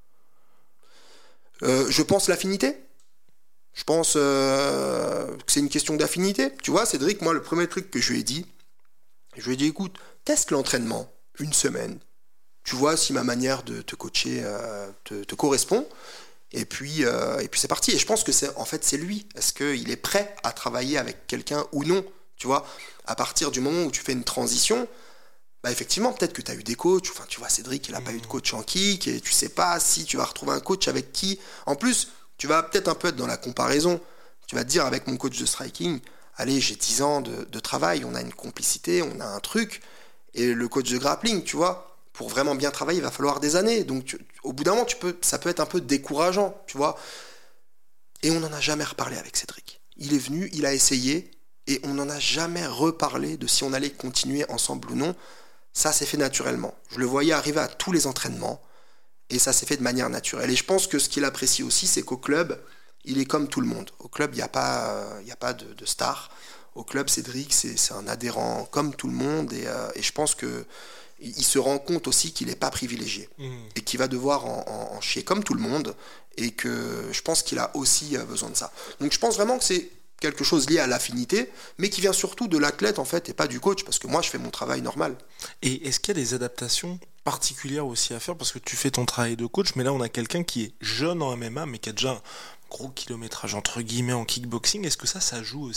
Je pense l'affinité. Je pense que c'est une question d'affinité. Tu vois, Cédric, moi le premier truc que je lui ai dit, écoute, teste l'entraînement, 1 semaine. Tu vois si ma manière de te coacher te correspond. Et puis c'est parti. Et je pense que c'est lui. Est-ce qu'il est prêt à travailler avec quelqu'un ou non ? Tu vois, à partir du moment où tu fais une transition, effectivement, peut-être que tu as eu des coachs. Enfin, tu vois, Cédric, il n'a pas eu de coach en kick. Et tu sais pas si tu vas retrouver un coach avec qui. En plus, tu vas peut-être un peu être dans la comparaison. Tu vas te dire, avec mon coach de striking, allez, j'ai 10 ans de travail. On a une complicité, on a un truc. Et le coach de grappling, tu vois, pour vraiment bien travailler, il va falloir des années. Donc, au bout d'un moment, ça peut être un peu décourageant, tu vois. Et on n'en a jamais reparlé avec Cédric. Il est venu, il a essayé, et on n'en a jamais reparlé de si on allait continuer ensemble ou non. Ça s'est fait naturellement. Je le voyais arriver à tous les entraînements, et ça s'est fait de manière naturelle. Et je pense que ce qu'il apprécie aussi, c'est qu'au club, il est comme tout le monde. Au club, il n'y a pas de star. Au club, Cédric, c'est un adhérent comme tout le monde, et je pense que il se rend compte aussi qu'il n'est pas privilégié et qu'il va devoir en chier comme tout le monde, et que je pense qu'il a aussi besoin de ça. Donc je pense vraiment que c'est quelque chose lié à l'affinité, mais qui vient surtout de l'athlète en fait, et pas du coach, parce que moi je fais mon travail normal. Et est-ce qu'il y a des adaptations particulières aussi à faire, parce que tu fais ton travail de coach, mais là on a quelqu'un qui est jeune en MMA mais qui a déjà un gros kilométrage entre guillemets en kickboxing. Est-ce que ça joue aussi ?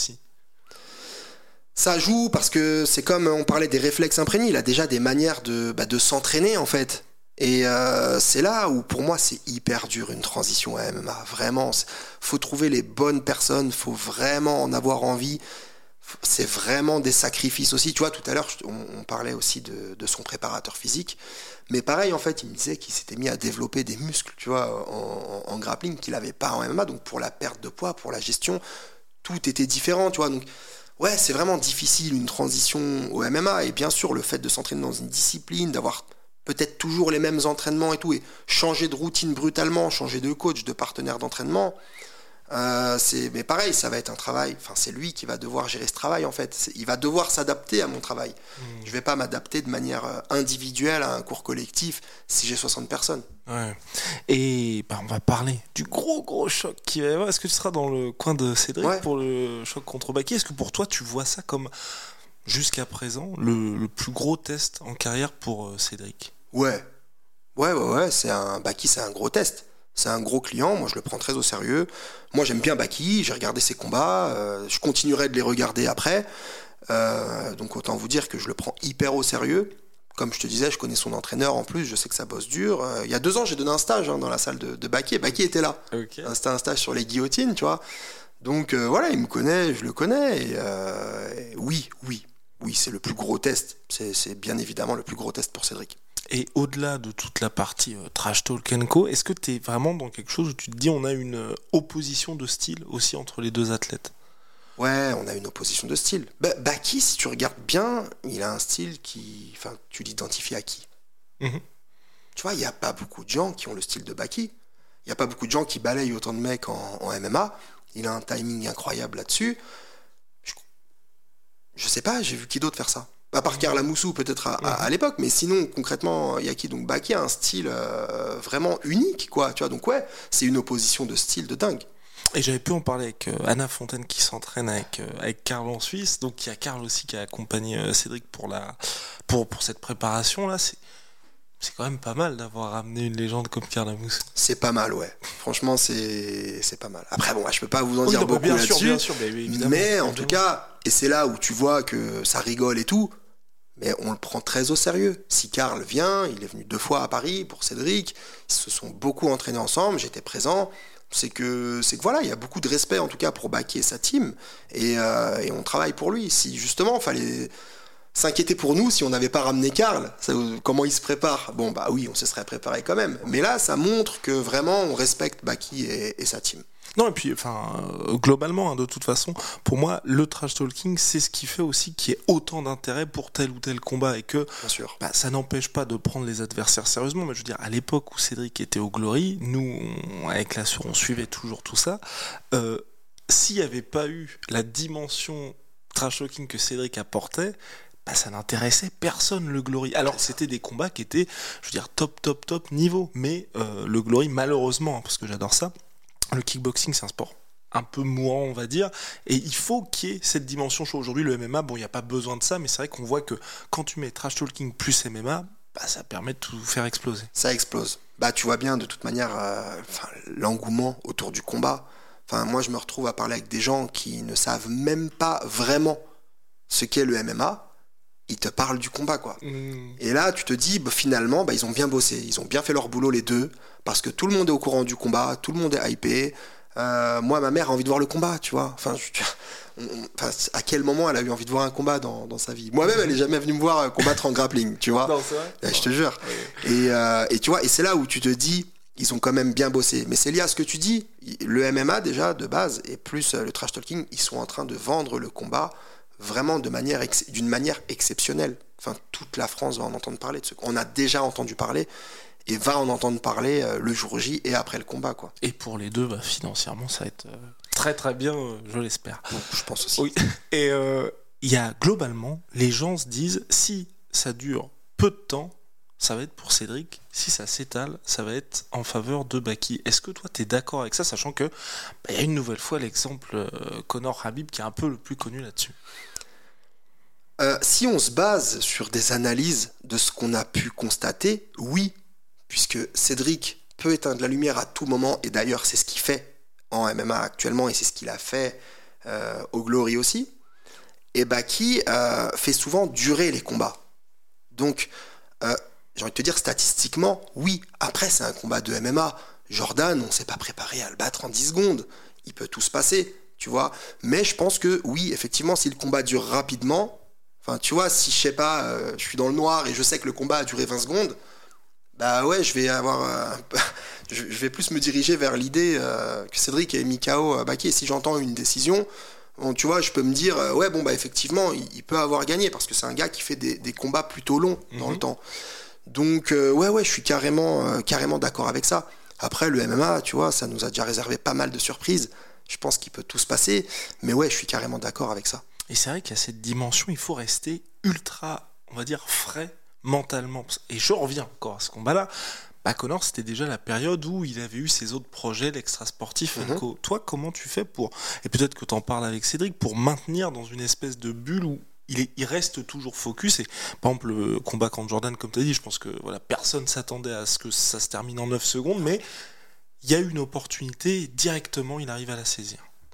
Ça joue parce que c'est comme on parlait des réflexes imprégnés, il a déjà des manières de s'entraîner en fait. Et c'est là où pour moi c'est hyper dur une transition à MMA. Vraiment, faut trouver les bonnes personnes, faut vraiment en avoir envie. C'est vraiment des sacrifices aussi. Tu vois, tout à l'heure on parlait aussi de son préparateur physique. Mais pareil en fait, il me disait qu'il s'était mis à développer des muscles, tu vois, en grappling qu'il n'avait pas en MMA. Donc pour la perte de poids, pour la gestion, tout était différent, tu vois. Donc ouais, c'est vraiment difficile une transition au MMA, et bien sûr le fait de s'entraîner dans une discipline, d'avoir peut-être toujours les mêmes entraînements et tout, et changer de routine brutalement, changer de coach, de partenaire d'entraînement, mais pareil, ça va être un travail, enfin c'est lui qui va devoir gérer ce travail en fait, il va devoir s'adapter à mon travail. Je vais pas m'adapter de manière individuelle à un cours collectif si j'ai 60 personnes. Ouais. Et on va parler du gros choc qui va y avoir. Est-ce que tu seras dans le coin de Cédric pour le choc contre Baki ? Est-ce que pour toi tu vois ça comme jusqu'à présent le plus gros test en carrière pour Cédric ? Ouais, Baki c'est un gros test. C'est un gros client, moi je le prends très au sérieux. Moi j'aime bien Baki, j'ai regardé ses combats, je continuerai de les regarder après. Donc autant vous dire que je le prends hyper au sérieux. Comme je te disais, je connais son entraîneur en plus, je sais que ça bosse dur. Il y a 2 ans, j'ai donné un stage dans la salle de Baki, et Baki était là. Okay. C'était un stage sur les guillotines, tu vois. Donc voilà, il me connaît, je le connais. Et oui, c'est le plus gros test. C'est bien évidemment le plus gros test pour Cédric. Et au-delà de toute la partie trash talk and co, est-ce que tu es vraiment dans quelque chose où tu te dis on a une opposition de style aussi entre les 2 athlètes ? Ouais, on a une opposition de style. Baki, si tu regardes bien, il a un style qui... Enfin, tu l'identifies à qui ? Tu vois, il n'y a pas beaucoup de gens qui ont le style de Baki. Il n'y a pas beaucoup de gens qui balayent autant de mecs en MMA. Il a un timing incroyable là-dessus. Je sais pas, j'ai vu qui d'autre faire ça ? À part Karl Amoussou peut-être à l'époque, mais sinon concrètement il y a qui ? Donc Baki a un style vraiment unique, quoi, tu vois. Donc ouais, c'est une opposition de style de dingue. Et j'avais pu en parler avec Anna Fontaine qui s'entraîne avec Karl en Suisse. Donc il y a Karl aussi qui a accompagné Cédric pour cette préparation là. C'est quand même pas mal d'avoir ramené une légende comme Karl Amoussou. C'est pas mal, ouais. Franchement, c'est pas mal. Après, bon, je peux pas vous en dire beaucoup là-dessus. Bien sûr, évidemment. Mais en tout cas, et c'est là où tu vois que ça rigole et tout, mais on le prend très au sérieux. Si Karl vient, il est venu 2 fois à Paris pour Cédric, ils se sont beaucoup entraînés ensemble, j'étais présent. C'est que voilà, il y a beaucoup de respect en tout cas pour Baki et sa team, et on travaille pour lui. Si justement, il fallait s'inquiéter pour nous si on n'avait pas ramené Karl, comment il se prépare? Bon, bah oui, on se serait préparé quand même. Mais là, ça montre que vraiment, on respecte Baki et sa team. Non, et puis, globalement, de toute façon, pour moi, le trash talking, c'est ce qui fait aussi qu'il y ait autant d'intérêt pour tel ou tel combat, et que Bien sûr. Ça n'empêche pas de prendre les adversaires sérieusement. Mais je veux dire, à l'époque où Cédric était au Glory, nous, avec la on suivait toujours tout ça. S'il n'y avait pas eu la dimension trash talking que Cédric apportait, ça n'intéressait personne, le Glory. Alors c'était des combats qui étaient, je veux dire, top niveau, mais le Glory, malheureusement, parce que j'adore ça, le kickboxing c'est un sport un peu mourant, on va dire, et il faut qu'il y ait cette dimension show. Aujourd'hui, le MMA, bon, il n'y a pas besoin de ça, mais c'est vrai qu'on voit que quand tu mets trash talking plus MMA, ça permet de tout faire exploser. Ça explose. Tu vois bien, de toute manière, l'engouement autour du combat. Moi, je me retrouve à parler avec des gens qui ne savent même pas vraiment ce qu'est le MMA. Ils te parlent du combat, quoi. Et là, tu te dis, finalement, ils ont bien bossé. Ils ont bien fait leur boulot, les deux, parce que tout le monde est au courant du combat, tout le monde est hypé. Moi, ma mère a envie de voir le combat, tu vois. À quel moment elle a eu envie de voir un combat dans sa vie? Moi-même, elle n'est jamais venue me voir combattre en grappling, tu vois. Non, c'est vrai. Je te jure. Et tu vois, et c'est là où tu te dis, ils ont quand même bien bossé. Mais c'est lié à ce que tu dis. Le MMA, déjà, de base, et plus le trash talking, ils sont en train de vendre le combat vraiment d'une manière exceptionnelle. Toute la France va en entendre parler de ce. On a déjà entendu parler et va en entendre parler le jour J et après le combat, quoi. Et pour les deux, financièrement, ça va être très très bien, je l'espère. Bon, je pense aussi. Oui. Et il y a globalement, les gens se disent, si ça dure peu de temps, ça va être pour Cédric. Si ça s'étale, ça va être en faveur de Baki. Est-ce que toi, tu es d'accord avec ça, sachant que y a une nouvelle fois l'exemple Conor Khabib qui est un peu le plus connu là-dessus? Si on se base sur des analyses de ce qu'on a pu constater, oui, puisque Cédric peut éteindre la lumière à tout moment, et d'ailleurs c'est ce qu'il fait en MMA actuellement, et c'est ce qu'il a fait au Glory aussi, et Baki fait souvent durer les combats. Donc, j'ai envie de te dire, statistiquement, oui, après c'est un combat de MMA, Jordan, on ne s'est pas préparé à le battre en 10 secondes, il peut tout se passer, tu vois, mais je pense que oui, effectivement, si le combat dure rapidement, tu vois, si je sais pas, je suis dans le noir et je sais que le combat a duré 20 secondes, ouais, je vais plus me diriger vers l'idée que Cédric ait mis KO Baki. Et si j'entends une décision, tu vois, je peux me dire, effectivement, il peut avoir gagné parce que c'est un gars qui fait des combats plutôt longs dans le temps. Donc, je suis carrément d'accord avec ça. Après, le MMA, tu vois, ça nous a déjà réservé pas mal de surprises. Je pense qu'il peut tout se passer, mais ouais, je suis carrément d'accord avec ça. Et c'est vrai qu'il y a cette dimension, il faut rester ultra, on va dire, frais mentalement. Et je reviens encore à ce combat-là. Conor, c'était déjà la période où il avait eu ses autres projets, l'extra-sportif. Toi, comment tu fais pour, et peut-être que tu en parles avec Cédric, pour maintenir dans une espèce de bulle où il reste toujours focus? Et par exemple, le combat contre Jordan, comme tu as dit, je pense que personne s'attendait à ce que ça se termine en 9 secondes, mais il y a une opportunité et directement il arrive à la saisir.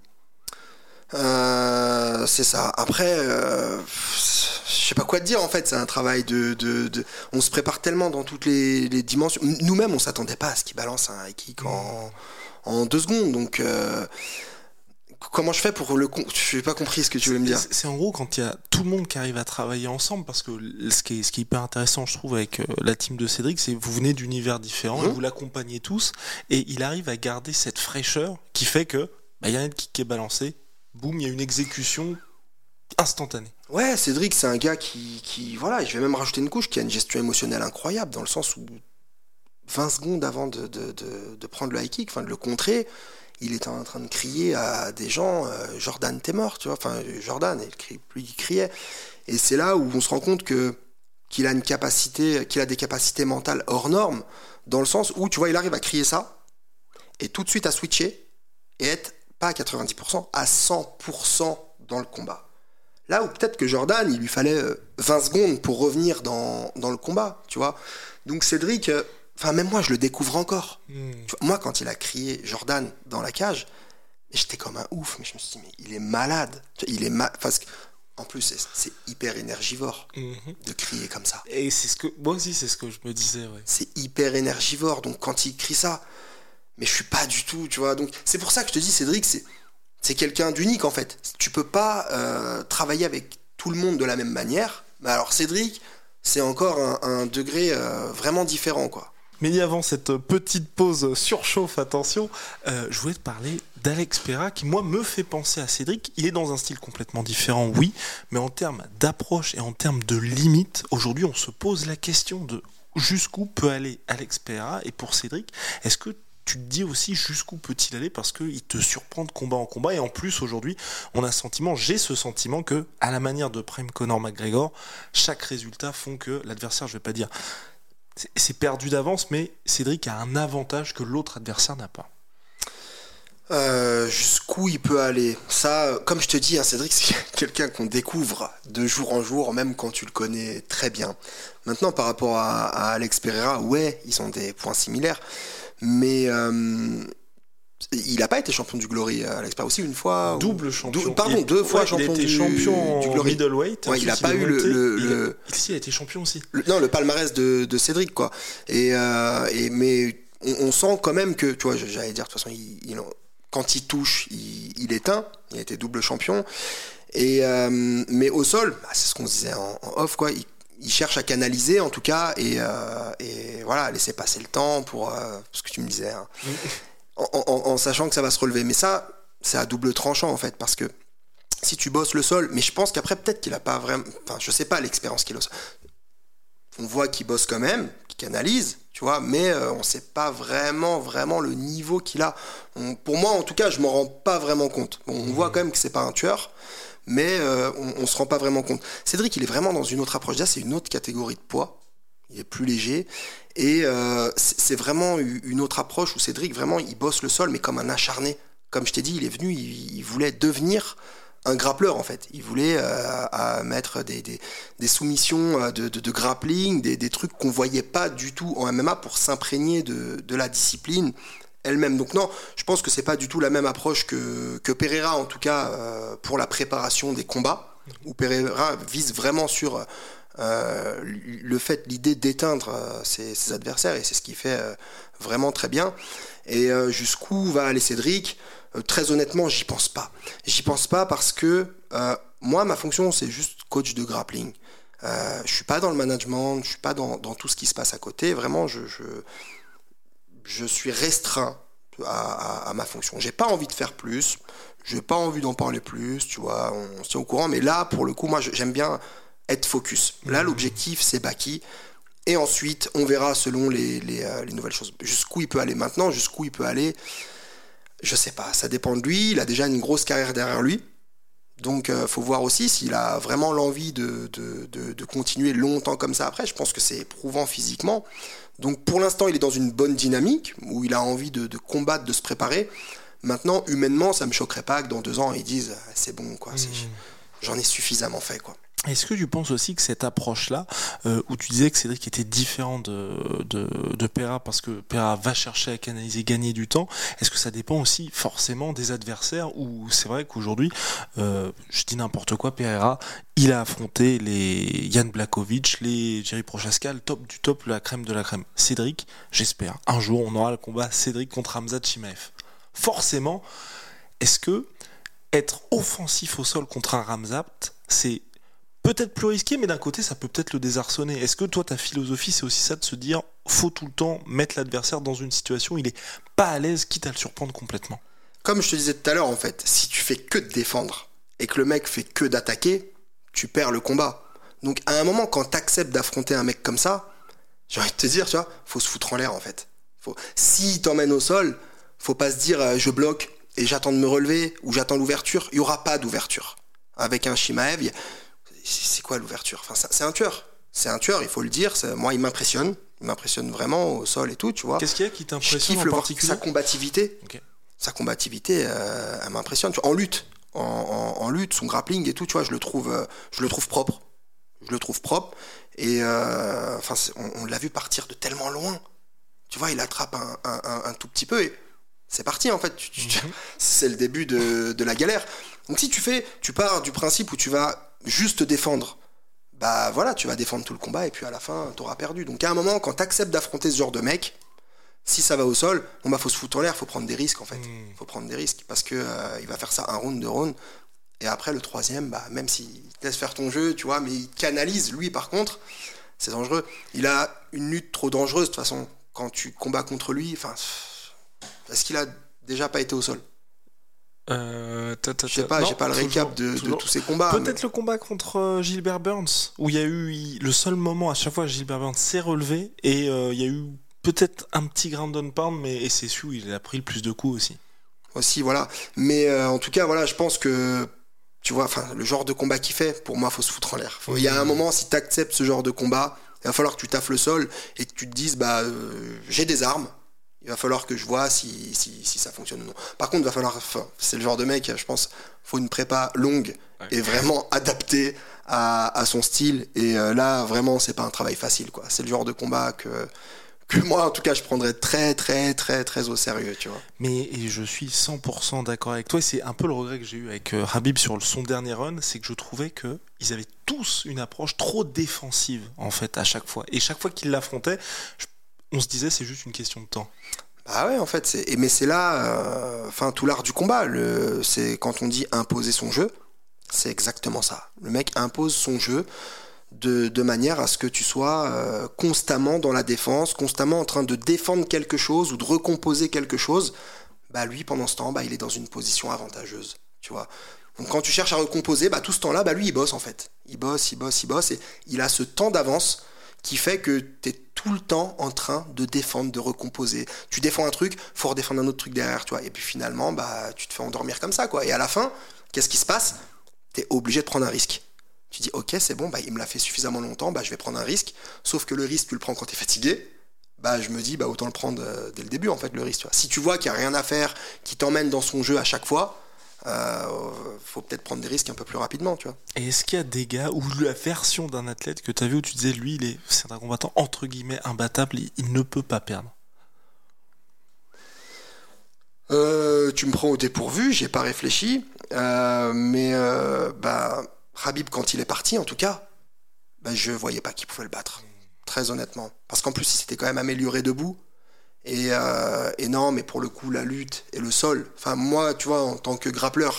C'est ça. Après, je sais pas quoi te dire en fait. C'est un travail on se prépare tellement dans toutes les dimensions. Nous-mêmes, on s'attendait pas à ce qu'il balance un high kick en 2 secondes. Donc, comment je fais pour le Je n'ai pas compris ce que tu voulais me dire. C'est en gros quand il y a tout le monde qui arrive à travailler ensemble, parce que ce qui est hyper intéressant, je trouve, avec la team de Cédric, c'est que vous venez d'univers différents, et vous l'accompagnez tous, et il arrive à garder cette fraîcheur qui fait que il y a un kick qui est balancé. Boum, il y a une exécution instantanée. Ouais, Cédric, c'est un gars qui voilà, je vais même rajouter une couche, qui a une gestion émotionnelle incroyable, dans le sens où 20 secondes avant de prendre le high kick, de le contrer, il était en train de crier à des gens, Jordan, t'es mort, tu vois, Jordan, il criait. Et c'est là où on se rend compte qu'il a des capacités mentales hors normes, dans le sens où, tu vois, il arrive à crier ça, et tout de suite à switcher, et être pas à 90%, à 100% dans le combat. Là où peut-être que Jordan, il lui fallait 20 secondes pour revenir dans le combat, tu vois. Donc Cédric, même moi, je le découvre encore. Moi, quand il a crié Jordan dans la cage, j'étais comme un ouf, mais je me suis dit, mais il est malade. Parce que En plus, c'est hyper énergivore de crier comme ça. Et moi aussi, c'est ce que je me disais. Ouais. C'est hyper énergivore. Donc, quand il crie ça, mais je suis pas du tout, tu vois. Donc, c'est pour ça que je te dis, Cédric, c'est quelqu'un d'unique, en fait. Tu peux pas travailler avec tout le monde de la même manière. Mais alors, Cédric, c'est encore un degré vraiment différent, quoi. Mais avant cette petite pause surchauffe, attention, je voulais te parler d'Alex Pereira qui, moi, me fait penser à Cédric. Il est dans un style complètement différent, oui, mais en termes d'approche et en termes de limites, aujourd'hui, on se pose la question de jusqu'où peut aller Alex Pereira. Et pour Cédric, est-ce que tu te dis aussi jusqu'où peut-il aller parce qu'il te surprend de combat en combat. Et en plus, aujourd'hui, j'ai ce sentiment que, à la manière de Prime Conor McGregor, chaque résultat font que l'adversaire, je vais pas dire... C'est perdu d'avance, mais Cédric a un avantage que l'autre adversaire n'a pas. Jusqu'où il peut aller, ça, comme je te dis, hein, Cédric, c'est quelqu'un qu'on découvre de jour en jour, même quand tu le connais très bien. Maintenant, par rapport à Alex Pereira, ouais, ils ont des points similaires, mais il n'a pas été champion du Glory, Alex Pereira aussi une fois. Double champion. Deux fois champion du Glory. Middleweight. Ouais, il n'a pas eu il a été champion aussi. Le palmarès de Cédric, quoi. Mais on sent quand même que, tu vois, j'allais dire, de toute façon, quand il touche, il éteint. Il a été double champion. Mais au sol, c'est ce qu'on se disait en off, quoi. Il cherche à canaliser, en tout cas, et voilà, laisser passer le temps pour ce que tu me disais. Hein. En sachant que ça va se relever. Mais ça, c'est à double tranchant, en fait, parce que si tu bosses le sol, mais je pense qu'après, peut-être qu'il a pas vraiment... Enfin, je sais pas l'expérience qu'il a au sol. On voit qu'il bosse quand même, qu'il canalise, tu vois, mais on sait pas vraiment le niveau qu'il a. Pour moi, en tout cas, je m'en rends pas vraiment compte. Bon, on voit quand même que c'est pas un tueur, mais on se rend pas vraiment compte. Cédric, il est vraiment dans une autre approche. Là, c'est une autre catégorie de poids. Il est plus léger. Et c'est vraiment une autre approche où Cédric, vraiment, il bosse le sol, mais comme un acharné. Comme je t'ai dit, il est venu, il voulait devenir un grappleur, en fait. Il voulait mettre des soumissions de grappling, des trucs qu'on voyait pas du tout en MMA pour s'imprégner de la discipline elle-même. Donc non, je pense que c'est pas du tout la même approche que Pereira, en tout cas, pour la préparation des combats, où Pereira vise vraiment sur... l'idée d'éteindre ses adversaires, et c'est ce qu'il fait vraiment très bien. Et jusqu'où va aller Cédric, très honnêtement, j'y pense pas parce que moi, ma fonction, c'est juste coach de grappling. Je suis pas dans le management, je suis pas dans tout ce qui se passe à côté. Vraiment, je suis restreint à ma fonction. J'ai pas envie de faire plus, j'ai pas envie d'en parler plus, tu vois, on se tient au courant. Mais là, pour le coup, moi, j'aime bien être focus. Là, l'objectif, c'est Baki. Et ensuite, on verra selon les nouvelles choses. Jusqu'où il peut aller maintenant, jusqu'où il peut aller, je sais pas. Ça dépend de lui. Il a déjà une grosse carrière derrière lui. Donc, faut voir aussi s'il a vraiment l'envie de continuer longtemps comme ça après. Je pense que c'est éprouvant physiquement. Donc, pour l'instant, il est dans une bonne dynamique où il a envie de combattre, de se préparer. Maintenant, humainement, ça me choquerait pas que dans 2 ans, ils disent c'est bon, quoi. J'en ai suffisamment fait, quoi. Est-ce que tu penses aussi que cette approche-là, où tu disais que Cédric était différent de Pereira parce que Pereira va chercher à canaliser, gagner du temps, est-ce que ça dépend aussi forcément des adversaires, ou c'est vrai qu'aujourd'hui, je dis n'importe quoi, Pereira, il a affronté les Jan Blachowicz, les Jerry Prochaska, le top du top, la crème de la crème. Cédric, j'espère, un jour on aura le combat Cédric contre Khamzat Chimaev. Forcément, est-ce que être offensif au sol contre un Khamzat, c'est peut-être plus risqué, mais d'un côté, ça peut peut-être le désarçonner. Est-ce que toi, ta philosophie, c'est aussi ça de se dire, faut tout le temps mettre l'adversaire dans une situation où il est pas à l'aise, quitte à le surprendre complètement? Comme je te disais tout à l'heure, en fait, si tu fais que de défendre et que le mec fait que d'attaquer, tu perds le combat. Donc, à un moment, quand t'acceptes d'affronter un mec comme ça, j'ai envie de te dire, tu vois, faut se foutre en l'air, en fait. S'il t'emmène au sol, faut pas se dire, je bloque et j'attends de me relever ou j'attends l'ouverture. Il y aura pas d'ouverture. Avec un Chimaev, c'est quoi l'ouverture? Enfin, c'est un tueur. C'est un tueur, il faut le dire. Moi, il m'impressionne. Il m'impressionne vraiment au sol et tout, tu vois. Qu'est-ce qu'il y a qui t'impressionne en particulier? Sa combativité. Okay. Sa combativité, elle m'impressionne. En lutte. En lutte, son grappling et tout, tu vois, je le trouve propre. Je le trouve propre. Et on l'a vu partir de tellement loin. Tu vois, il attrape un tout petit peu et c'est parti, en fait. C'est le début de la galère. Donc si tu pars du principe où tu vas juste défendre, bah voilà, tu vas défendre tout le combat et puis à la fin, t'auras perdu. Donc à un moment, quand t'acceptes d'affronter ce genre de mec, si ça va au sol, bon bah faut se foutre en l'air, faut prendre des risques en fait. Faut prendre des risques parce que il va faire ça un round, deux rounds. Et après le troisième, bah même s'il te laisse faire ton jeu, tu vois, mais il canalise, lui par contre, c'est dangereux. Il a une lutte trop dangereuse de toute façon. Quand tu combats contre lui, enfin, est-ce qu'il a déjà pas été au sol? Je sais pas, j'ai pas le récap de tous ces combats. Peut-être le combat contre Gilbert Burns, où il y a eu le seul moment à chaque fois Gilbert Burns s'est relevé et il y a eu peut-être un petit ground and pound, mais et c'est celui où il a pris le plus de coups aussi. Aussi, voilà. Mais en tout cas, voilà, je pense que tu vois, enfin, le genre de combat qu'il fait, pour moi, faut se foutre en l'air. Il y a un moment, si tu acceptes ce genre de combat, il va falloir que tu taffes le sol et que tu te dises, bah, j'ai des armes. Il va falloir que je vois si ça fonctionne ou non. Par contre, il va falloir, c'est le genre de mec, je pense, faut une prépa longue et vraiment adaptée à son style. Et là, vraiment, c'est pas un travail facile, quoi. C'est le genre de combat que moi, en tout cas, je prendrais très, très, très, très au sérieux, tu vois. Mais et je suis 100% d'accord avec toi. Et c'est un peu le regret que j'ai eu avec Khabib sur son dernier run, c'est que je trouvais que ils avaient tous une approche trop défensive, en fait, à chaque fois. Et chaque fois qu'ils l'affrontaient, on se disait c'est juste une question de temps. Bah ouais, en fait, mais c'est là, enfin, tout l'art du combat. C'est quand on dit imposer son jeu, c'est exactement ça. Le mec impose son jeu de manière à ce que tu sois constamment dans la défense, constamment en train de défendre quelque chose ou de recomposer quelque chose. Bah lui, pendant ce temps, bah il est dans une position avantageuse, tu vois. Donc quand tu cherches à recomposer, bah tout ce temps-là, bah lui il bosse en fait. Il bosse et il a ce temps d'avance qui fait que t'es tout le temps en train de défendre, de recomposer. Tu défends un truc, faut redéfendre un autre truc derrière, tu vois. Et puis finalement, bah tu te fais endormir comme ça, quoi. Et à la fin, qu'est-ce qui se passe? T'es obligé de prendre un risque. Tu dis ok, c'est bon, bah il me l'a fait suffisamment longtemps, bah je vais prendre un risque. Sauf que le risque, tu le prends quand t'es fatigué. Bah je me dis, bah autant le prendre dès le début en fait, le risque, tu vois. Si tu vois qu'il n'y a rien à faire, qui t'emmène dans son jeu à chaque fois, faut peut-être prendre des risques un peu plus rapidement, tu vois. Et est-ce qu'il y a des gars ou la version d'un athlète que tu as vu où tu disais lui c'est un combattant entre guillemets imbattable, il ne peut pas perdre? Tu me prends au dépourvu, j'ai pas réfléchi, mais bah Khabib quand il est parti en tout cas, bah je voyais pas qu'il pouvait le battre, très honnêtement, parce qu'en plus il s'était quand même amélioré debout. Et non, mais pour le coup, la lutte et le sol, enfin moi, tu vois, en tant que grappleur,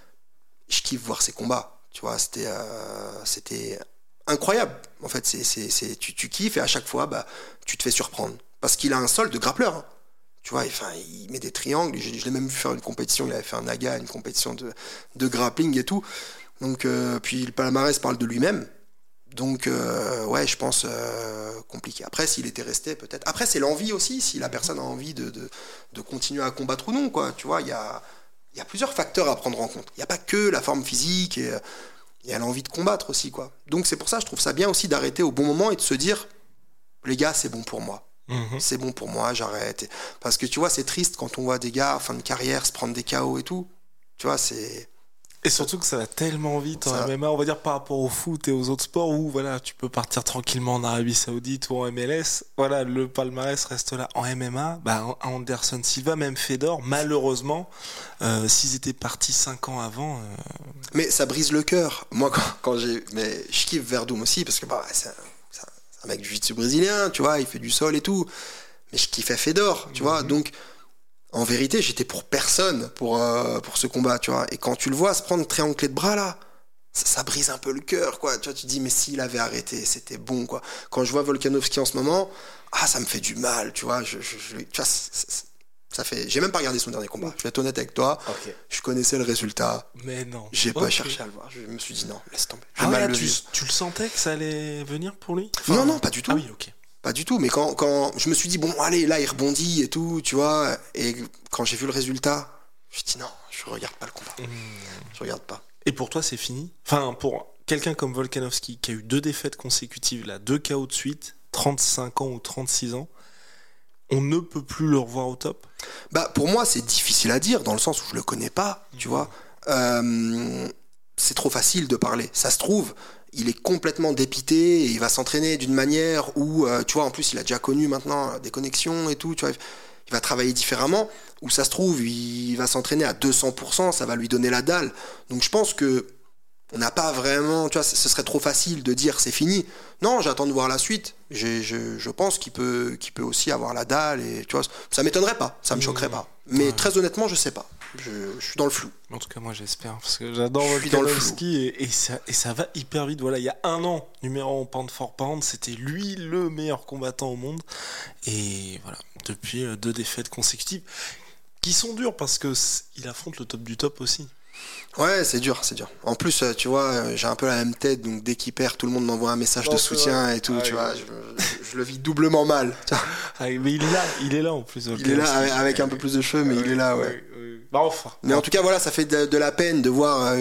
je kiffe voir ces combats, tu vois, c'était incroyable, en fait, tu kiffes et à chaque fois, bah, tu te fais surprendre, parce qu'il a un sol de grappleur, hein. Tu vois, enfin, il met des triangles, je l'ai même vu faire une compétition, il avait fait un naga, une compétition de grappling et tout, donc, puis le palmarès parle de lui-même. Donc, ouais, je pense compliqué. Après, s'il était resté, peut-être. Après, c'est l'envie aussi, si la personne a envie de continuer à combattre ou non, quoi. Tu vois, il y a plusieurs facteurs à prendre en compte. Il n'y a pas que la forme physique, et il y a l'envie de combattre aussi, quoi. Donc, c'est pour ça, je trouve ça bien aussi d'arrêter au bon moment et de se dire, les gars, c'est bon pour moi. C'est bon pour moi, j'arrête. Parce que, tu vois, c'est triste quand on voit des gars, en fin de carrière, se prendre des KO et tout. Tu vois, c'est... Et surtout que ça va tellement vite en MMA, on va dire par rapport au foot et aux autres sports où voilà, tu peux partir tranquillement en Arabie Saoudite ou en MLS. Voilà, le palmarès reste là. En MMA, bah, Anderson Silva, même Fedor, malheureusement, s'ils étaient partis 5 ans avant. Mais ça brise le cœur. Moi, quand mais je kiffe Verdum aussi parce que bah, c'est un mec du jiu-jitsu brésilien, tu vois, il fait du sol et tout. Mais je kiffais Fedor, tu vois, donc. En vérité, j'étais pour personne pour ce combat, tu vois. Et quand tu le vois se prendre triangle clé de bras, là, ça brise un peu le cœur, quoi. Tu vois, tu te dis, mais s'il avait arrêté, c'était bon, quoi. Quand je vois Volkanovski en ce moment, ça me fait du mal, tu vois. Tu vois, ça fait... J'ai même pas regardé son dernier combat. Je vais être honnête avec toi. Okay. Je connaissais le résultat. Mais non. J'ai pas cherché à le voir. Je me suis dit, non, laisse tomber. Tu le sentais que ça allait venir pour lui? Enfin, non, pas du tout. Ah oui, ok. Pas du tout, mais quand je me suis dit, bon, allez, là, il rebondit et tout, tu vois, et quand j'ai vu le résultat, je me suis dit, non, je regarde pas le combat. Je regarde pas. Et pour toi, c'est fini? Enfin, pour quelqu'un comme Volkanovski, qui a eu 2 défaites consécutives, là, 2 KO de suite, 35 ans ou 36 ans, on ne peut plus le revoir au top? Bah, pour moi, c'est difficile à dire, dans le sens où je le connais pas, tu vois. C'est trop facile de parler. Ça se trouve, il est complètement dépité et il va s'entraîner d'une manière où, tu vois, en plus, il a déjà connu maintenant des connexions et tout, tu vois, il va travailler différemment, où ça se trouve, il va s'entraîner à 200%, ça va lui donner la dalle. Donc je pense que On n'a pas vraiment, tu vois, ce serait trop facile de dire c'est fini. Non, j'attends de voir la suite. Je pense qu'il peut aussi avoir la dalle et tu vois, ça m'étonnerait pas, ça me choquerait pas. Mais très honnêtement, je sais pas. Je suis dans le flou. En tout cas, moi j'espère parce que j'adore dans le Volkanovski et ça va hyper vite. Voilà, il y a un an, numéro 1 pound for pound, c'était lui le meilleur combattant au monde. Et voilà, depuis 2 défaites consécutives qui sont dures parce que il affronte le top du top aussi. Ouais, c'est dur. En plus, tu vois, j'ai un peu la même tête, donc dès qu'il perd, tout le monde m'envoie un message de soutien et tout, tu vois, je le vis doublement mal. Mais il est là en plus. Il est là avec un peu plus de cheveux, mais il est là, ouais. Bah enfin. Mais en tout cas, voilà, ça fait de la peine de voir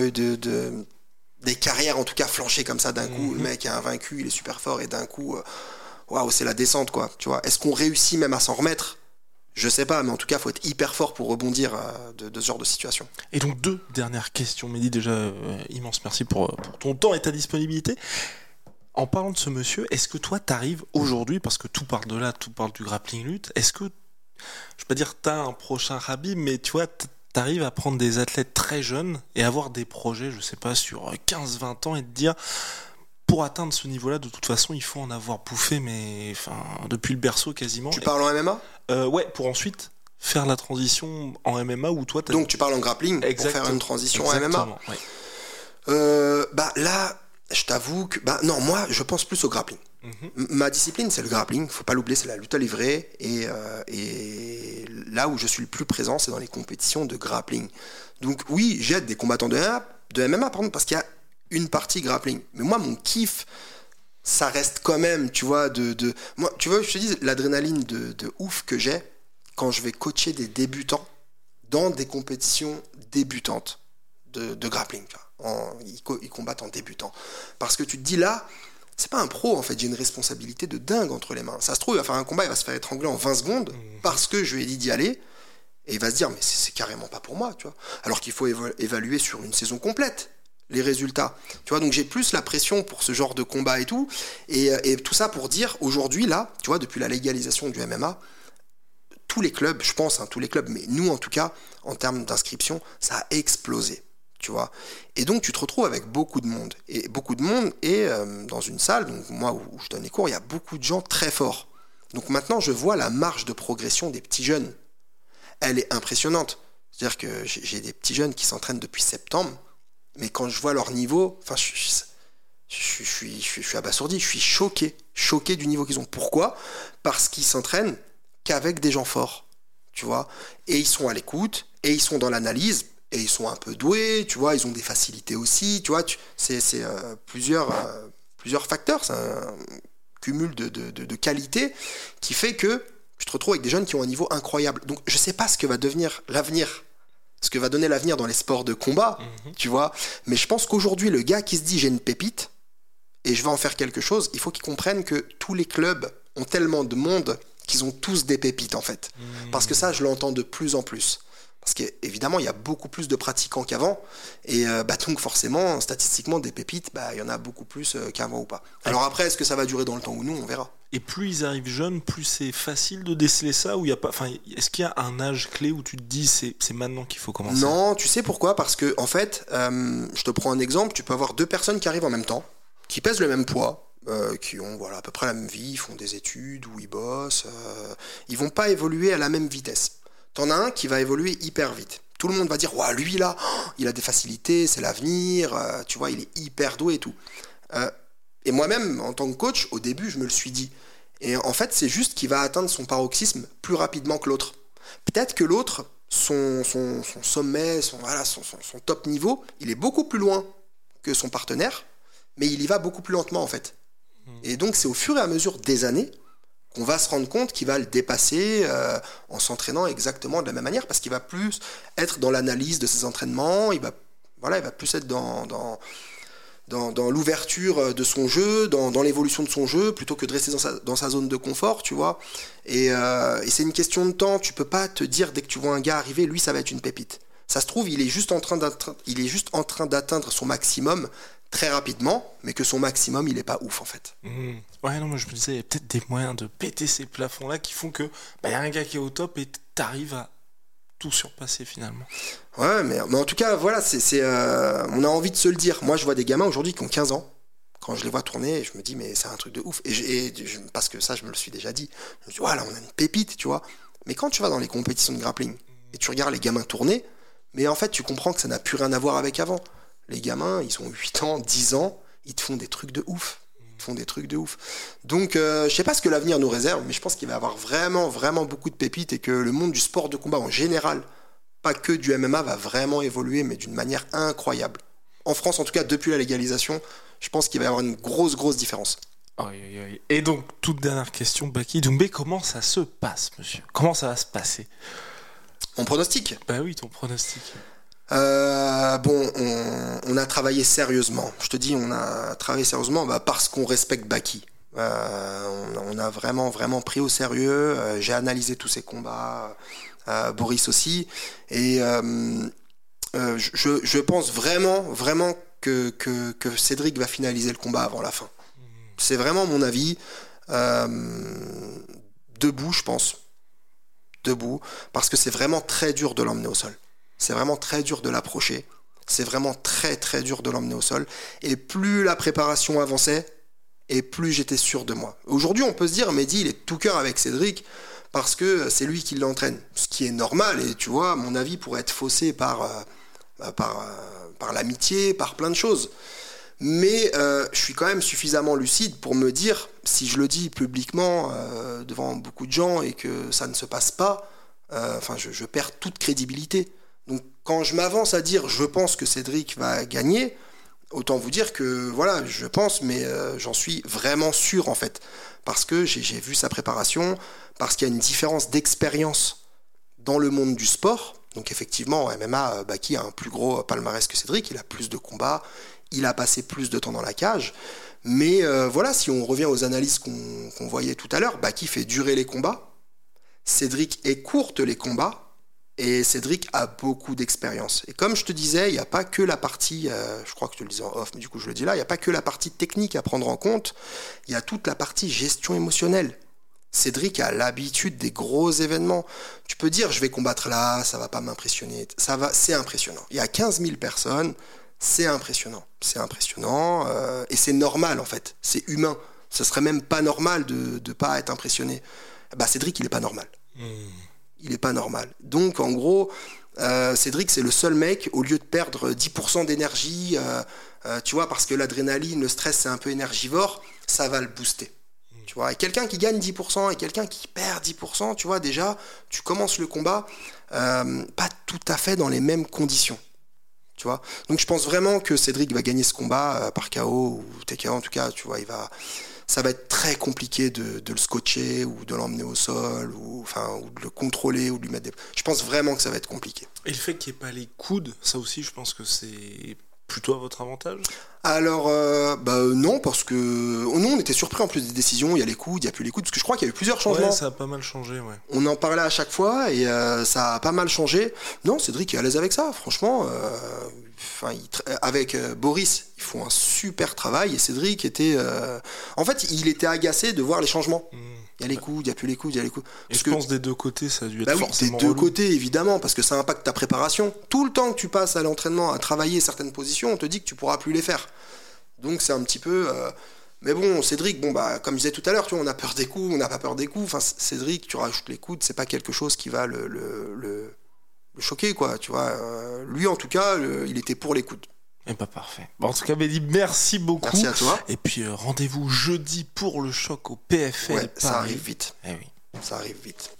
des carrières en tout cas flancher comme ça d'un coup. Le mec est invaincu, il est super fort et d'un coup, waouh, c'est la descente, quoi. Tu vois, est-ce qu'on réussit même à s'en remettre ? Je sais pas, mais en tout cas, il faut être hyper fort pour rebondir de ce genre de situation. Et donc, 2 dernières questions. Mehdi, déjà, immense merci pour ton temps et ta disponibilité. En parlant de ce monsieur, est-ce que toi, t'arrives aujourd'hui, parce que tout parle de là, tout parle du grappling lutte, est-ce que, je vais pas dire t'as un prochain Khabib, mais tu vois, t'arrives à prendre des athlètes très jeunes et avoir des projets, je sais pas, sur 15-20 ans et te dire... Pour atteindre ce niveau-là, de toute façon, il faut en avoir bouffé, mais depuis le berceau quasiment. Tu parles en MMA ? Ouais, pour ensuite faire la transition en MMA où toi... Donc tu parles en grappling pour faire une transition en MMA ? Ouais. Là, je t'avoue que... non, moi, je pense plus au grappling. Ma discipline, c'est le grappling. Faut pas l'oublier, c'est la lutte à livrer. Et là où je suis le plus présent, c'est dans les compétitions de grappling. Donc oui, j'aide des combattants de MMA, parce qu'il y a une partie grappling. Mais moi, mon kiff, ça reste quand même, tu vois, moi, tu vois, je te dis, l'adrénaline de ouf que j'ai quand je vais coacher des débutants dans des compétitions débutantes de grappling. Tu vois. Ils combattent en débutant. Parce que tu te dis là, c'est pas un pro, en fait, j'ai une responsabilité de dingue entre les mains. Ça se trouve, il va faire un combat, il va se faire étrangler en 20 secondes parce que je lui ai dit d'y aller. Et il va se dire, mais c'est carrément pas pour moi, tu vois. Alors qu'il faut évaluer sur une saison complète les résultats, tu vois. Donc j'ai plus la pression pour ce genre de combat et tout, et tout ça pour dire aujourd'hui là, tu vois, depuis la légalisation du MMA, tous les clubs, je pense, tous les clubs, mais nous en tout cas, en termes d'inscription, ça a explosé, tu vois. Et donc tu te retrouves avec beaucoup de monde, et dans une salle, donc moi où je donne les cours, il y a beaucoup de gens très forts. Donc maintenant je vois la marge de progression des petits jeunes, elle est impressionnante. C'est-à-dire que j'ai des petits jeunes qui s'entraînent depuis septembre. Mais quand je vois leur niveau, je suis abasourdi, je suis choqué du niveau qu'ils ont. Pourquoi ? Parce qu'ils s'entraînent qu'avec des gens forts, tu vois. Et ils sont à l'écoute, et ils sont dans l'analyse, et ils sont un peu doués, tu vois. Ils ont des facilités aussi, tu vois. C'est plusieurs facteurs, c'est un cumul de qualités qui fait que tu te retrouves avec des jeunes qui ont un niveau incroyable. Donc je sais pas ce que va devenir l'avenir. Ce que va donner l'avenir dans les sports de combat, tu vois. Mais je pense qu'aujourd'hui, le gars qui se dit j'ai une pépite et je vais en faire quelque chose, il faut qu'il comprenne que tous les clubs ont tellement de monde qu'ils ont tous des pépites en fait. Parce que ça, je l'entends de plus en plus. Parce qu'évidemment, il y a beaucoup plus de pratiquants qu'avant. Et donc forcément, statistiquement, des pépites, il y en a beaucoup plus qu'avant ou pas. Alors après, est-ce que ça va durer dans le temps ou non ? On verra. Et plus ils arrivent jeunes, plus c'est facile de déceler ça, ou il y a pas, est-ce qu'il y a un âge clé où tu te dis c'est maintenant qu'il faut commencer ? Non, tu sais pourquoi ? Parce que en fait, je te prends un exemple, tu peux avoir 2 personnes qui arrivent en même temps, qui pèsent le même poids, qui ont à peu près la même vie, ils font des études ou ils bossent, ils vont pas évoluer à la même vitesse. T'en as un qui va évoluer hyper vite. Tout le monde va dire, ouais, lui là, il a des facilités, c'est l'avenir, tu vois, il est hyper doué et tout. Et moi-même, en tant que coach, au début, je me le suis dit. Et en fait, c'est juste qu'il va atteindre son paroxysme plus rapidement que l'autre. Peut-être que l'autre, son sommet, son top niveau, il est beaucoup plus loin que son partenaire, mais il y va beaucoup plus lentement en fait. Et donc, c'est au fur et à mesure des années qu'on va se rendre compte qu'il va le dépasser en s'entraînant exactement de la même manière, parce qu'il va plus être dans l'analyse de ses entraînements, il va plus être dans l'ouverture de son jeu, dans l'évolution de son jeu, plutôt que de rester dans sa zone de confort, tu vois. Et c'est une question de temps, tu peux pas te dire dès que tu vois un gars arriver, lui ça va être une pépite. Ça se trouve, il est juste en train d'atteindre son maximum très rapidement, mais que son maximum, il est pas ouf en fait. Ouais, non, moi je me disais, il y a peut-être des moyens de péter ces plafonds-là qui font que y a un gars qui est au top et t'arrives à tout surpasser finalement. Ouais, mais en tout cas, voilà, on a envie de se le dire. Moi, je vois des gamins aujourd'hui qui ont 15 ans. Quand je les vois tourner, je me dis, mais c'est un truc de ouf. Parce que ça, je me le suis déjà dit. Je me dis, voilà, on a une pépite, tu vois. Mais quand tu vas dans les compétitions de grappling et tu regardes les gamins tourner, mais en fait, tu comprends que ça n'a plus rien à voir avec avant. Les gamins, ils ont 8 ans, 10 ans, ils te font des trucs de ouf. Donc, je sais pas ce que l'avenir nous réserve, mais je pense qu'il va y avoir vraiment, vraiment beaucoup de pépites et que le monde du sport de combat en général, pas que du MMA, va vraiment évoluer, mais d'une manière incroyable. En France, en tout cas, depuis la légalisation, je pense qu'il va y avoir une grosse, grosse différence. Et donc, toute dernière question, Baki Doumbé, comment ça se passe, monsieur ? Comment ça va se passer ? Mon pronostic ? Bah oui, ton pronostic. On a travaillé sérieusement. Je te dis, on a travaillé sérieusement parce qu'on respecte Baki. On a vraiment, vraiment pris au sérieux. J'ai analysé tous ces combats. Boris aussi. Et je pense vraiment, vraiment que Cédric va finaliser le combat avant la fin. C'est vraiment mon avis. Debout, je pense. Debout. Parce que c'est vraiment très dur de l'emmener au sol. C'est vraiment très dur de l'approcher. C'est vraiment très, très dur de l'emmener au sol. Et plus la préparation avançait, et plus j'étais sûr de moi. Aujourd'hui, on peut se dire, Mehdi, il est tout cœur avec Cédric, parce que c'est lui qui l'entraîne. Ce qui est normal, et tu vois, mon avis pourrait être faussé par l'amitié, par plein de choses. Mais je suis quand même suffisamment lucide pour me dire, si je le dis publiquement devant beaucoup de gens et que ça ne se passe pas, je perds toute crédibilité. Donc quand je m'avance à dire je pense que Cédric va gagner, autant vous dire que voilà, je pense, mais j'en suis vraiment sûr en fait. Parce que j'ai vu sa préparation, parce qu'il y a une différence d'expérience dans le monde du sport. Donc effectivement, en MMA, Baki a un plus gros palmarès que Cédric, il a plus de combats, il a passé plus de temps dans la cage. Mais voilà, si on revient aux analyses qu'on voyait tout à l'heure, Baki fait durer les combats, Cédric écourte les combats, et Cédric a beaucoup d'expérience. Et comme je te disais, il n'y a pas que la partie, je crois que je te le disais en off, mais du coup je le dis là, il n'y a pas que la partie technique à prendre en compte, il y a toute la partie gestion émotionnelle. Cédric a l'habitude des gros événements. Tu peux dire, je vais combattre là, ça va pas m'impressionner. C'est impressionnant. Il y a 15 000 personnes, c'est impressionnant. Et c'est normal en fait, c'est humain. Ce serait même pas normal de pas être impressionné. Cédric, il est pas normal. Il est pas normal. Donc en gros, Cédric, c'est le seul mec, au lieu de perdre 10% d'énergie, tu vois, parce que l'adrénaline, le stress, c'est un peu énergivore, ça va le booster. Tu vois, et quelqu'un qui gagne 10% et quelqu'un qui perd 10%, tu vois, déjà, tu commences le combat pas tout à fait dans les mêmes conditions. Tu vois. Donc je pense vraiment que Cédric va gagner ce combat par KO ou TKO, en tout cas, tu vois, ça va être très compliqué de le scotcher ou de l'emmener au sol ou de le contrôler ou de lui mettre des... Je pense vraiment que ça va être compliqué. Et le fait qu'il n'y ait pas les coudes, ça aussi, je pense que c'est plutôt à votre avantage ? Alors, non, parce que... Nous, on était surpris en plus des décisions, il y a les coudes, il n'y a plus les coudes, parce que je crois qu'il y a eu plusieurs changements. Ouais, ça a pas mal changé, ouais. On en parlait à chaque fois et ça a pas mal changé. Non, Cédric est à l'aise avec ça, franchement. Avec Boris, ils font un super travail et Cédric était... En fait, il était agacé de voir les changements. Il y a les coudes, il n'y a plus les coudes, il y a les coudes. Et je pense des deux côtés, ça a dû être forcément des deux côtés, évidemment, parce que ça impacte ta préparation. Tout le temps que tu passes à l'entraînement à travailler certaines positions, on te dit que tu pourras plus les faire. Donc c'est un petit peu... Mais bon, Cédric, comme je disais tout à l'heure, tu vois, on a peur des coups, on n'a pas peur des coups. Enfin, Cédric, tu rajoutes les coudes, c'est pas quelque chose qui va le choquer, quoi. Tu vois, lui, en tout cas, il était pour les coudes. Et parfait. En tout cas, Mehdi, merci beaucoup. Merci à toi. Et puis rendez-vous jeudi pour le choc au PFL. Ouais, ça arrive vite. Eh oui. Ça arrive vite.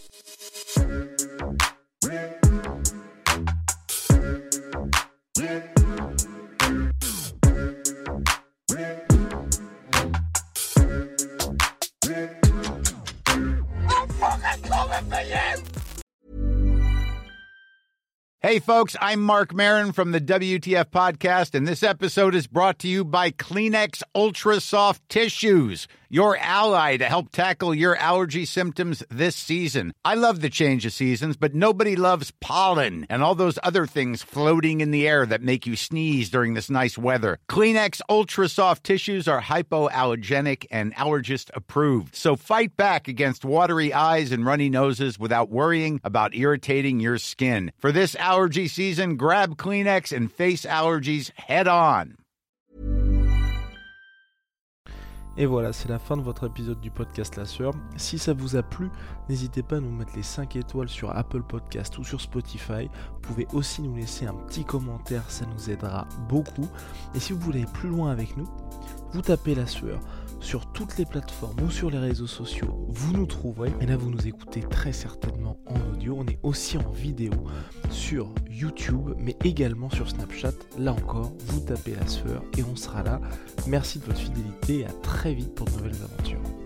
Hey, folks, I'm Mark Maron from the WTF Podcast, and this episode is brought to you by Kleenex Ultra Soft Tissues, your ally to help tackle your allergy symptoms this season. I love the change of seasons, but nobody loves pollen and all those other things floating in the air that make you sneeze during this nice weather. Kleenex Ultra Soft Tissues are hypoallergenic and allergist approved. So fight back against watery eyes and runny noses without worrying about irritating your skin. For this allergy season, grab Kleenex and face allergies head on. Et voilà, c'est la fin de votre épisode du podcast La Sueur. Si ça vous a plu, n'hésitez pas à nous mettre les 5 étoiles sur Apple Podcast ou sur Spotify. Vous pouvez aussi nous laisser un petit commentaire, ça nous aidera beaucoup. Et si vous voulez aller plus loin avec nous, vous tapez La Sueur sur toutes les plateformes ou sur les réseaux sociaux, vous nous trouverez. Et là, vous nous écoutez très certainement en audio. On est aussi en vidéo sur YouTube, mais également sur Snapchat. Là encore, vous tapez La Sueur et on sera là. Merci de votre fidélité et à très vite pour de nouvelles aventures.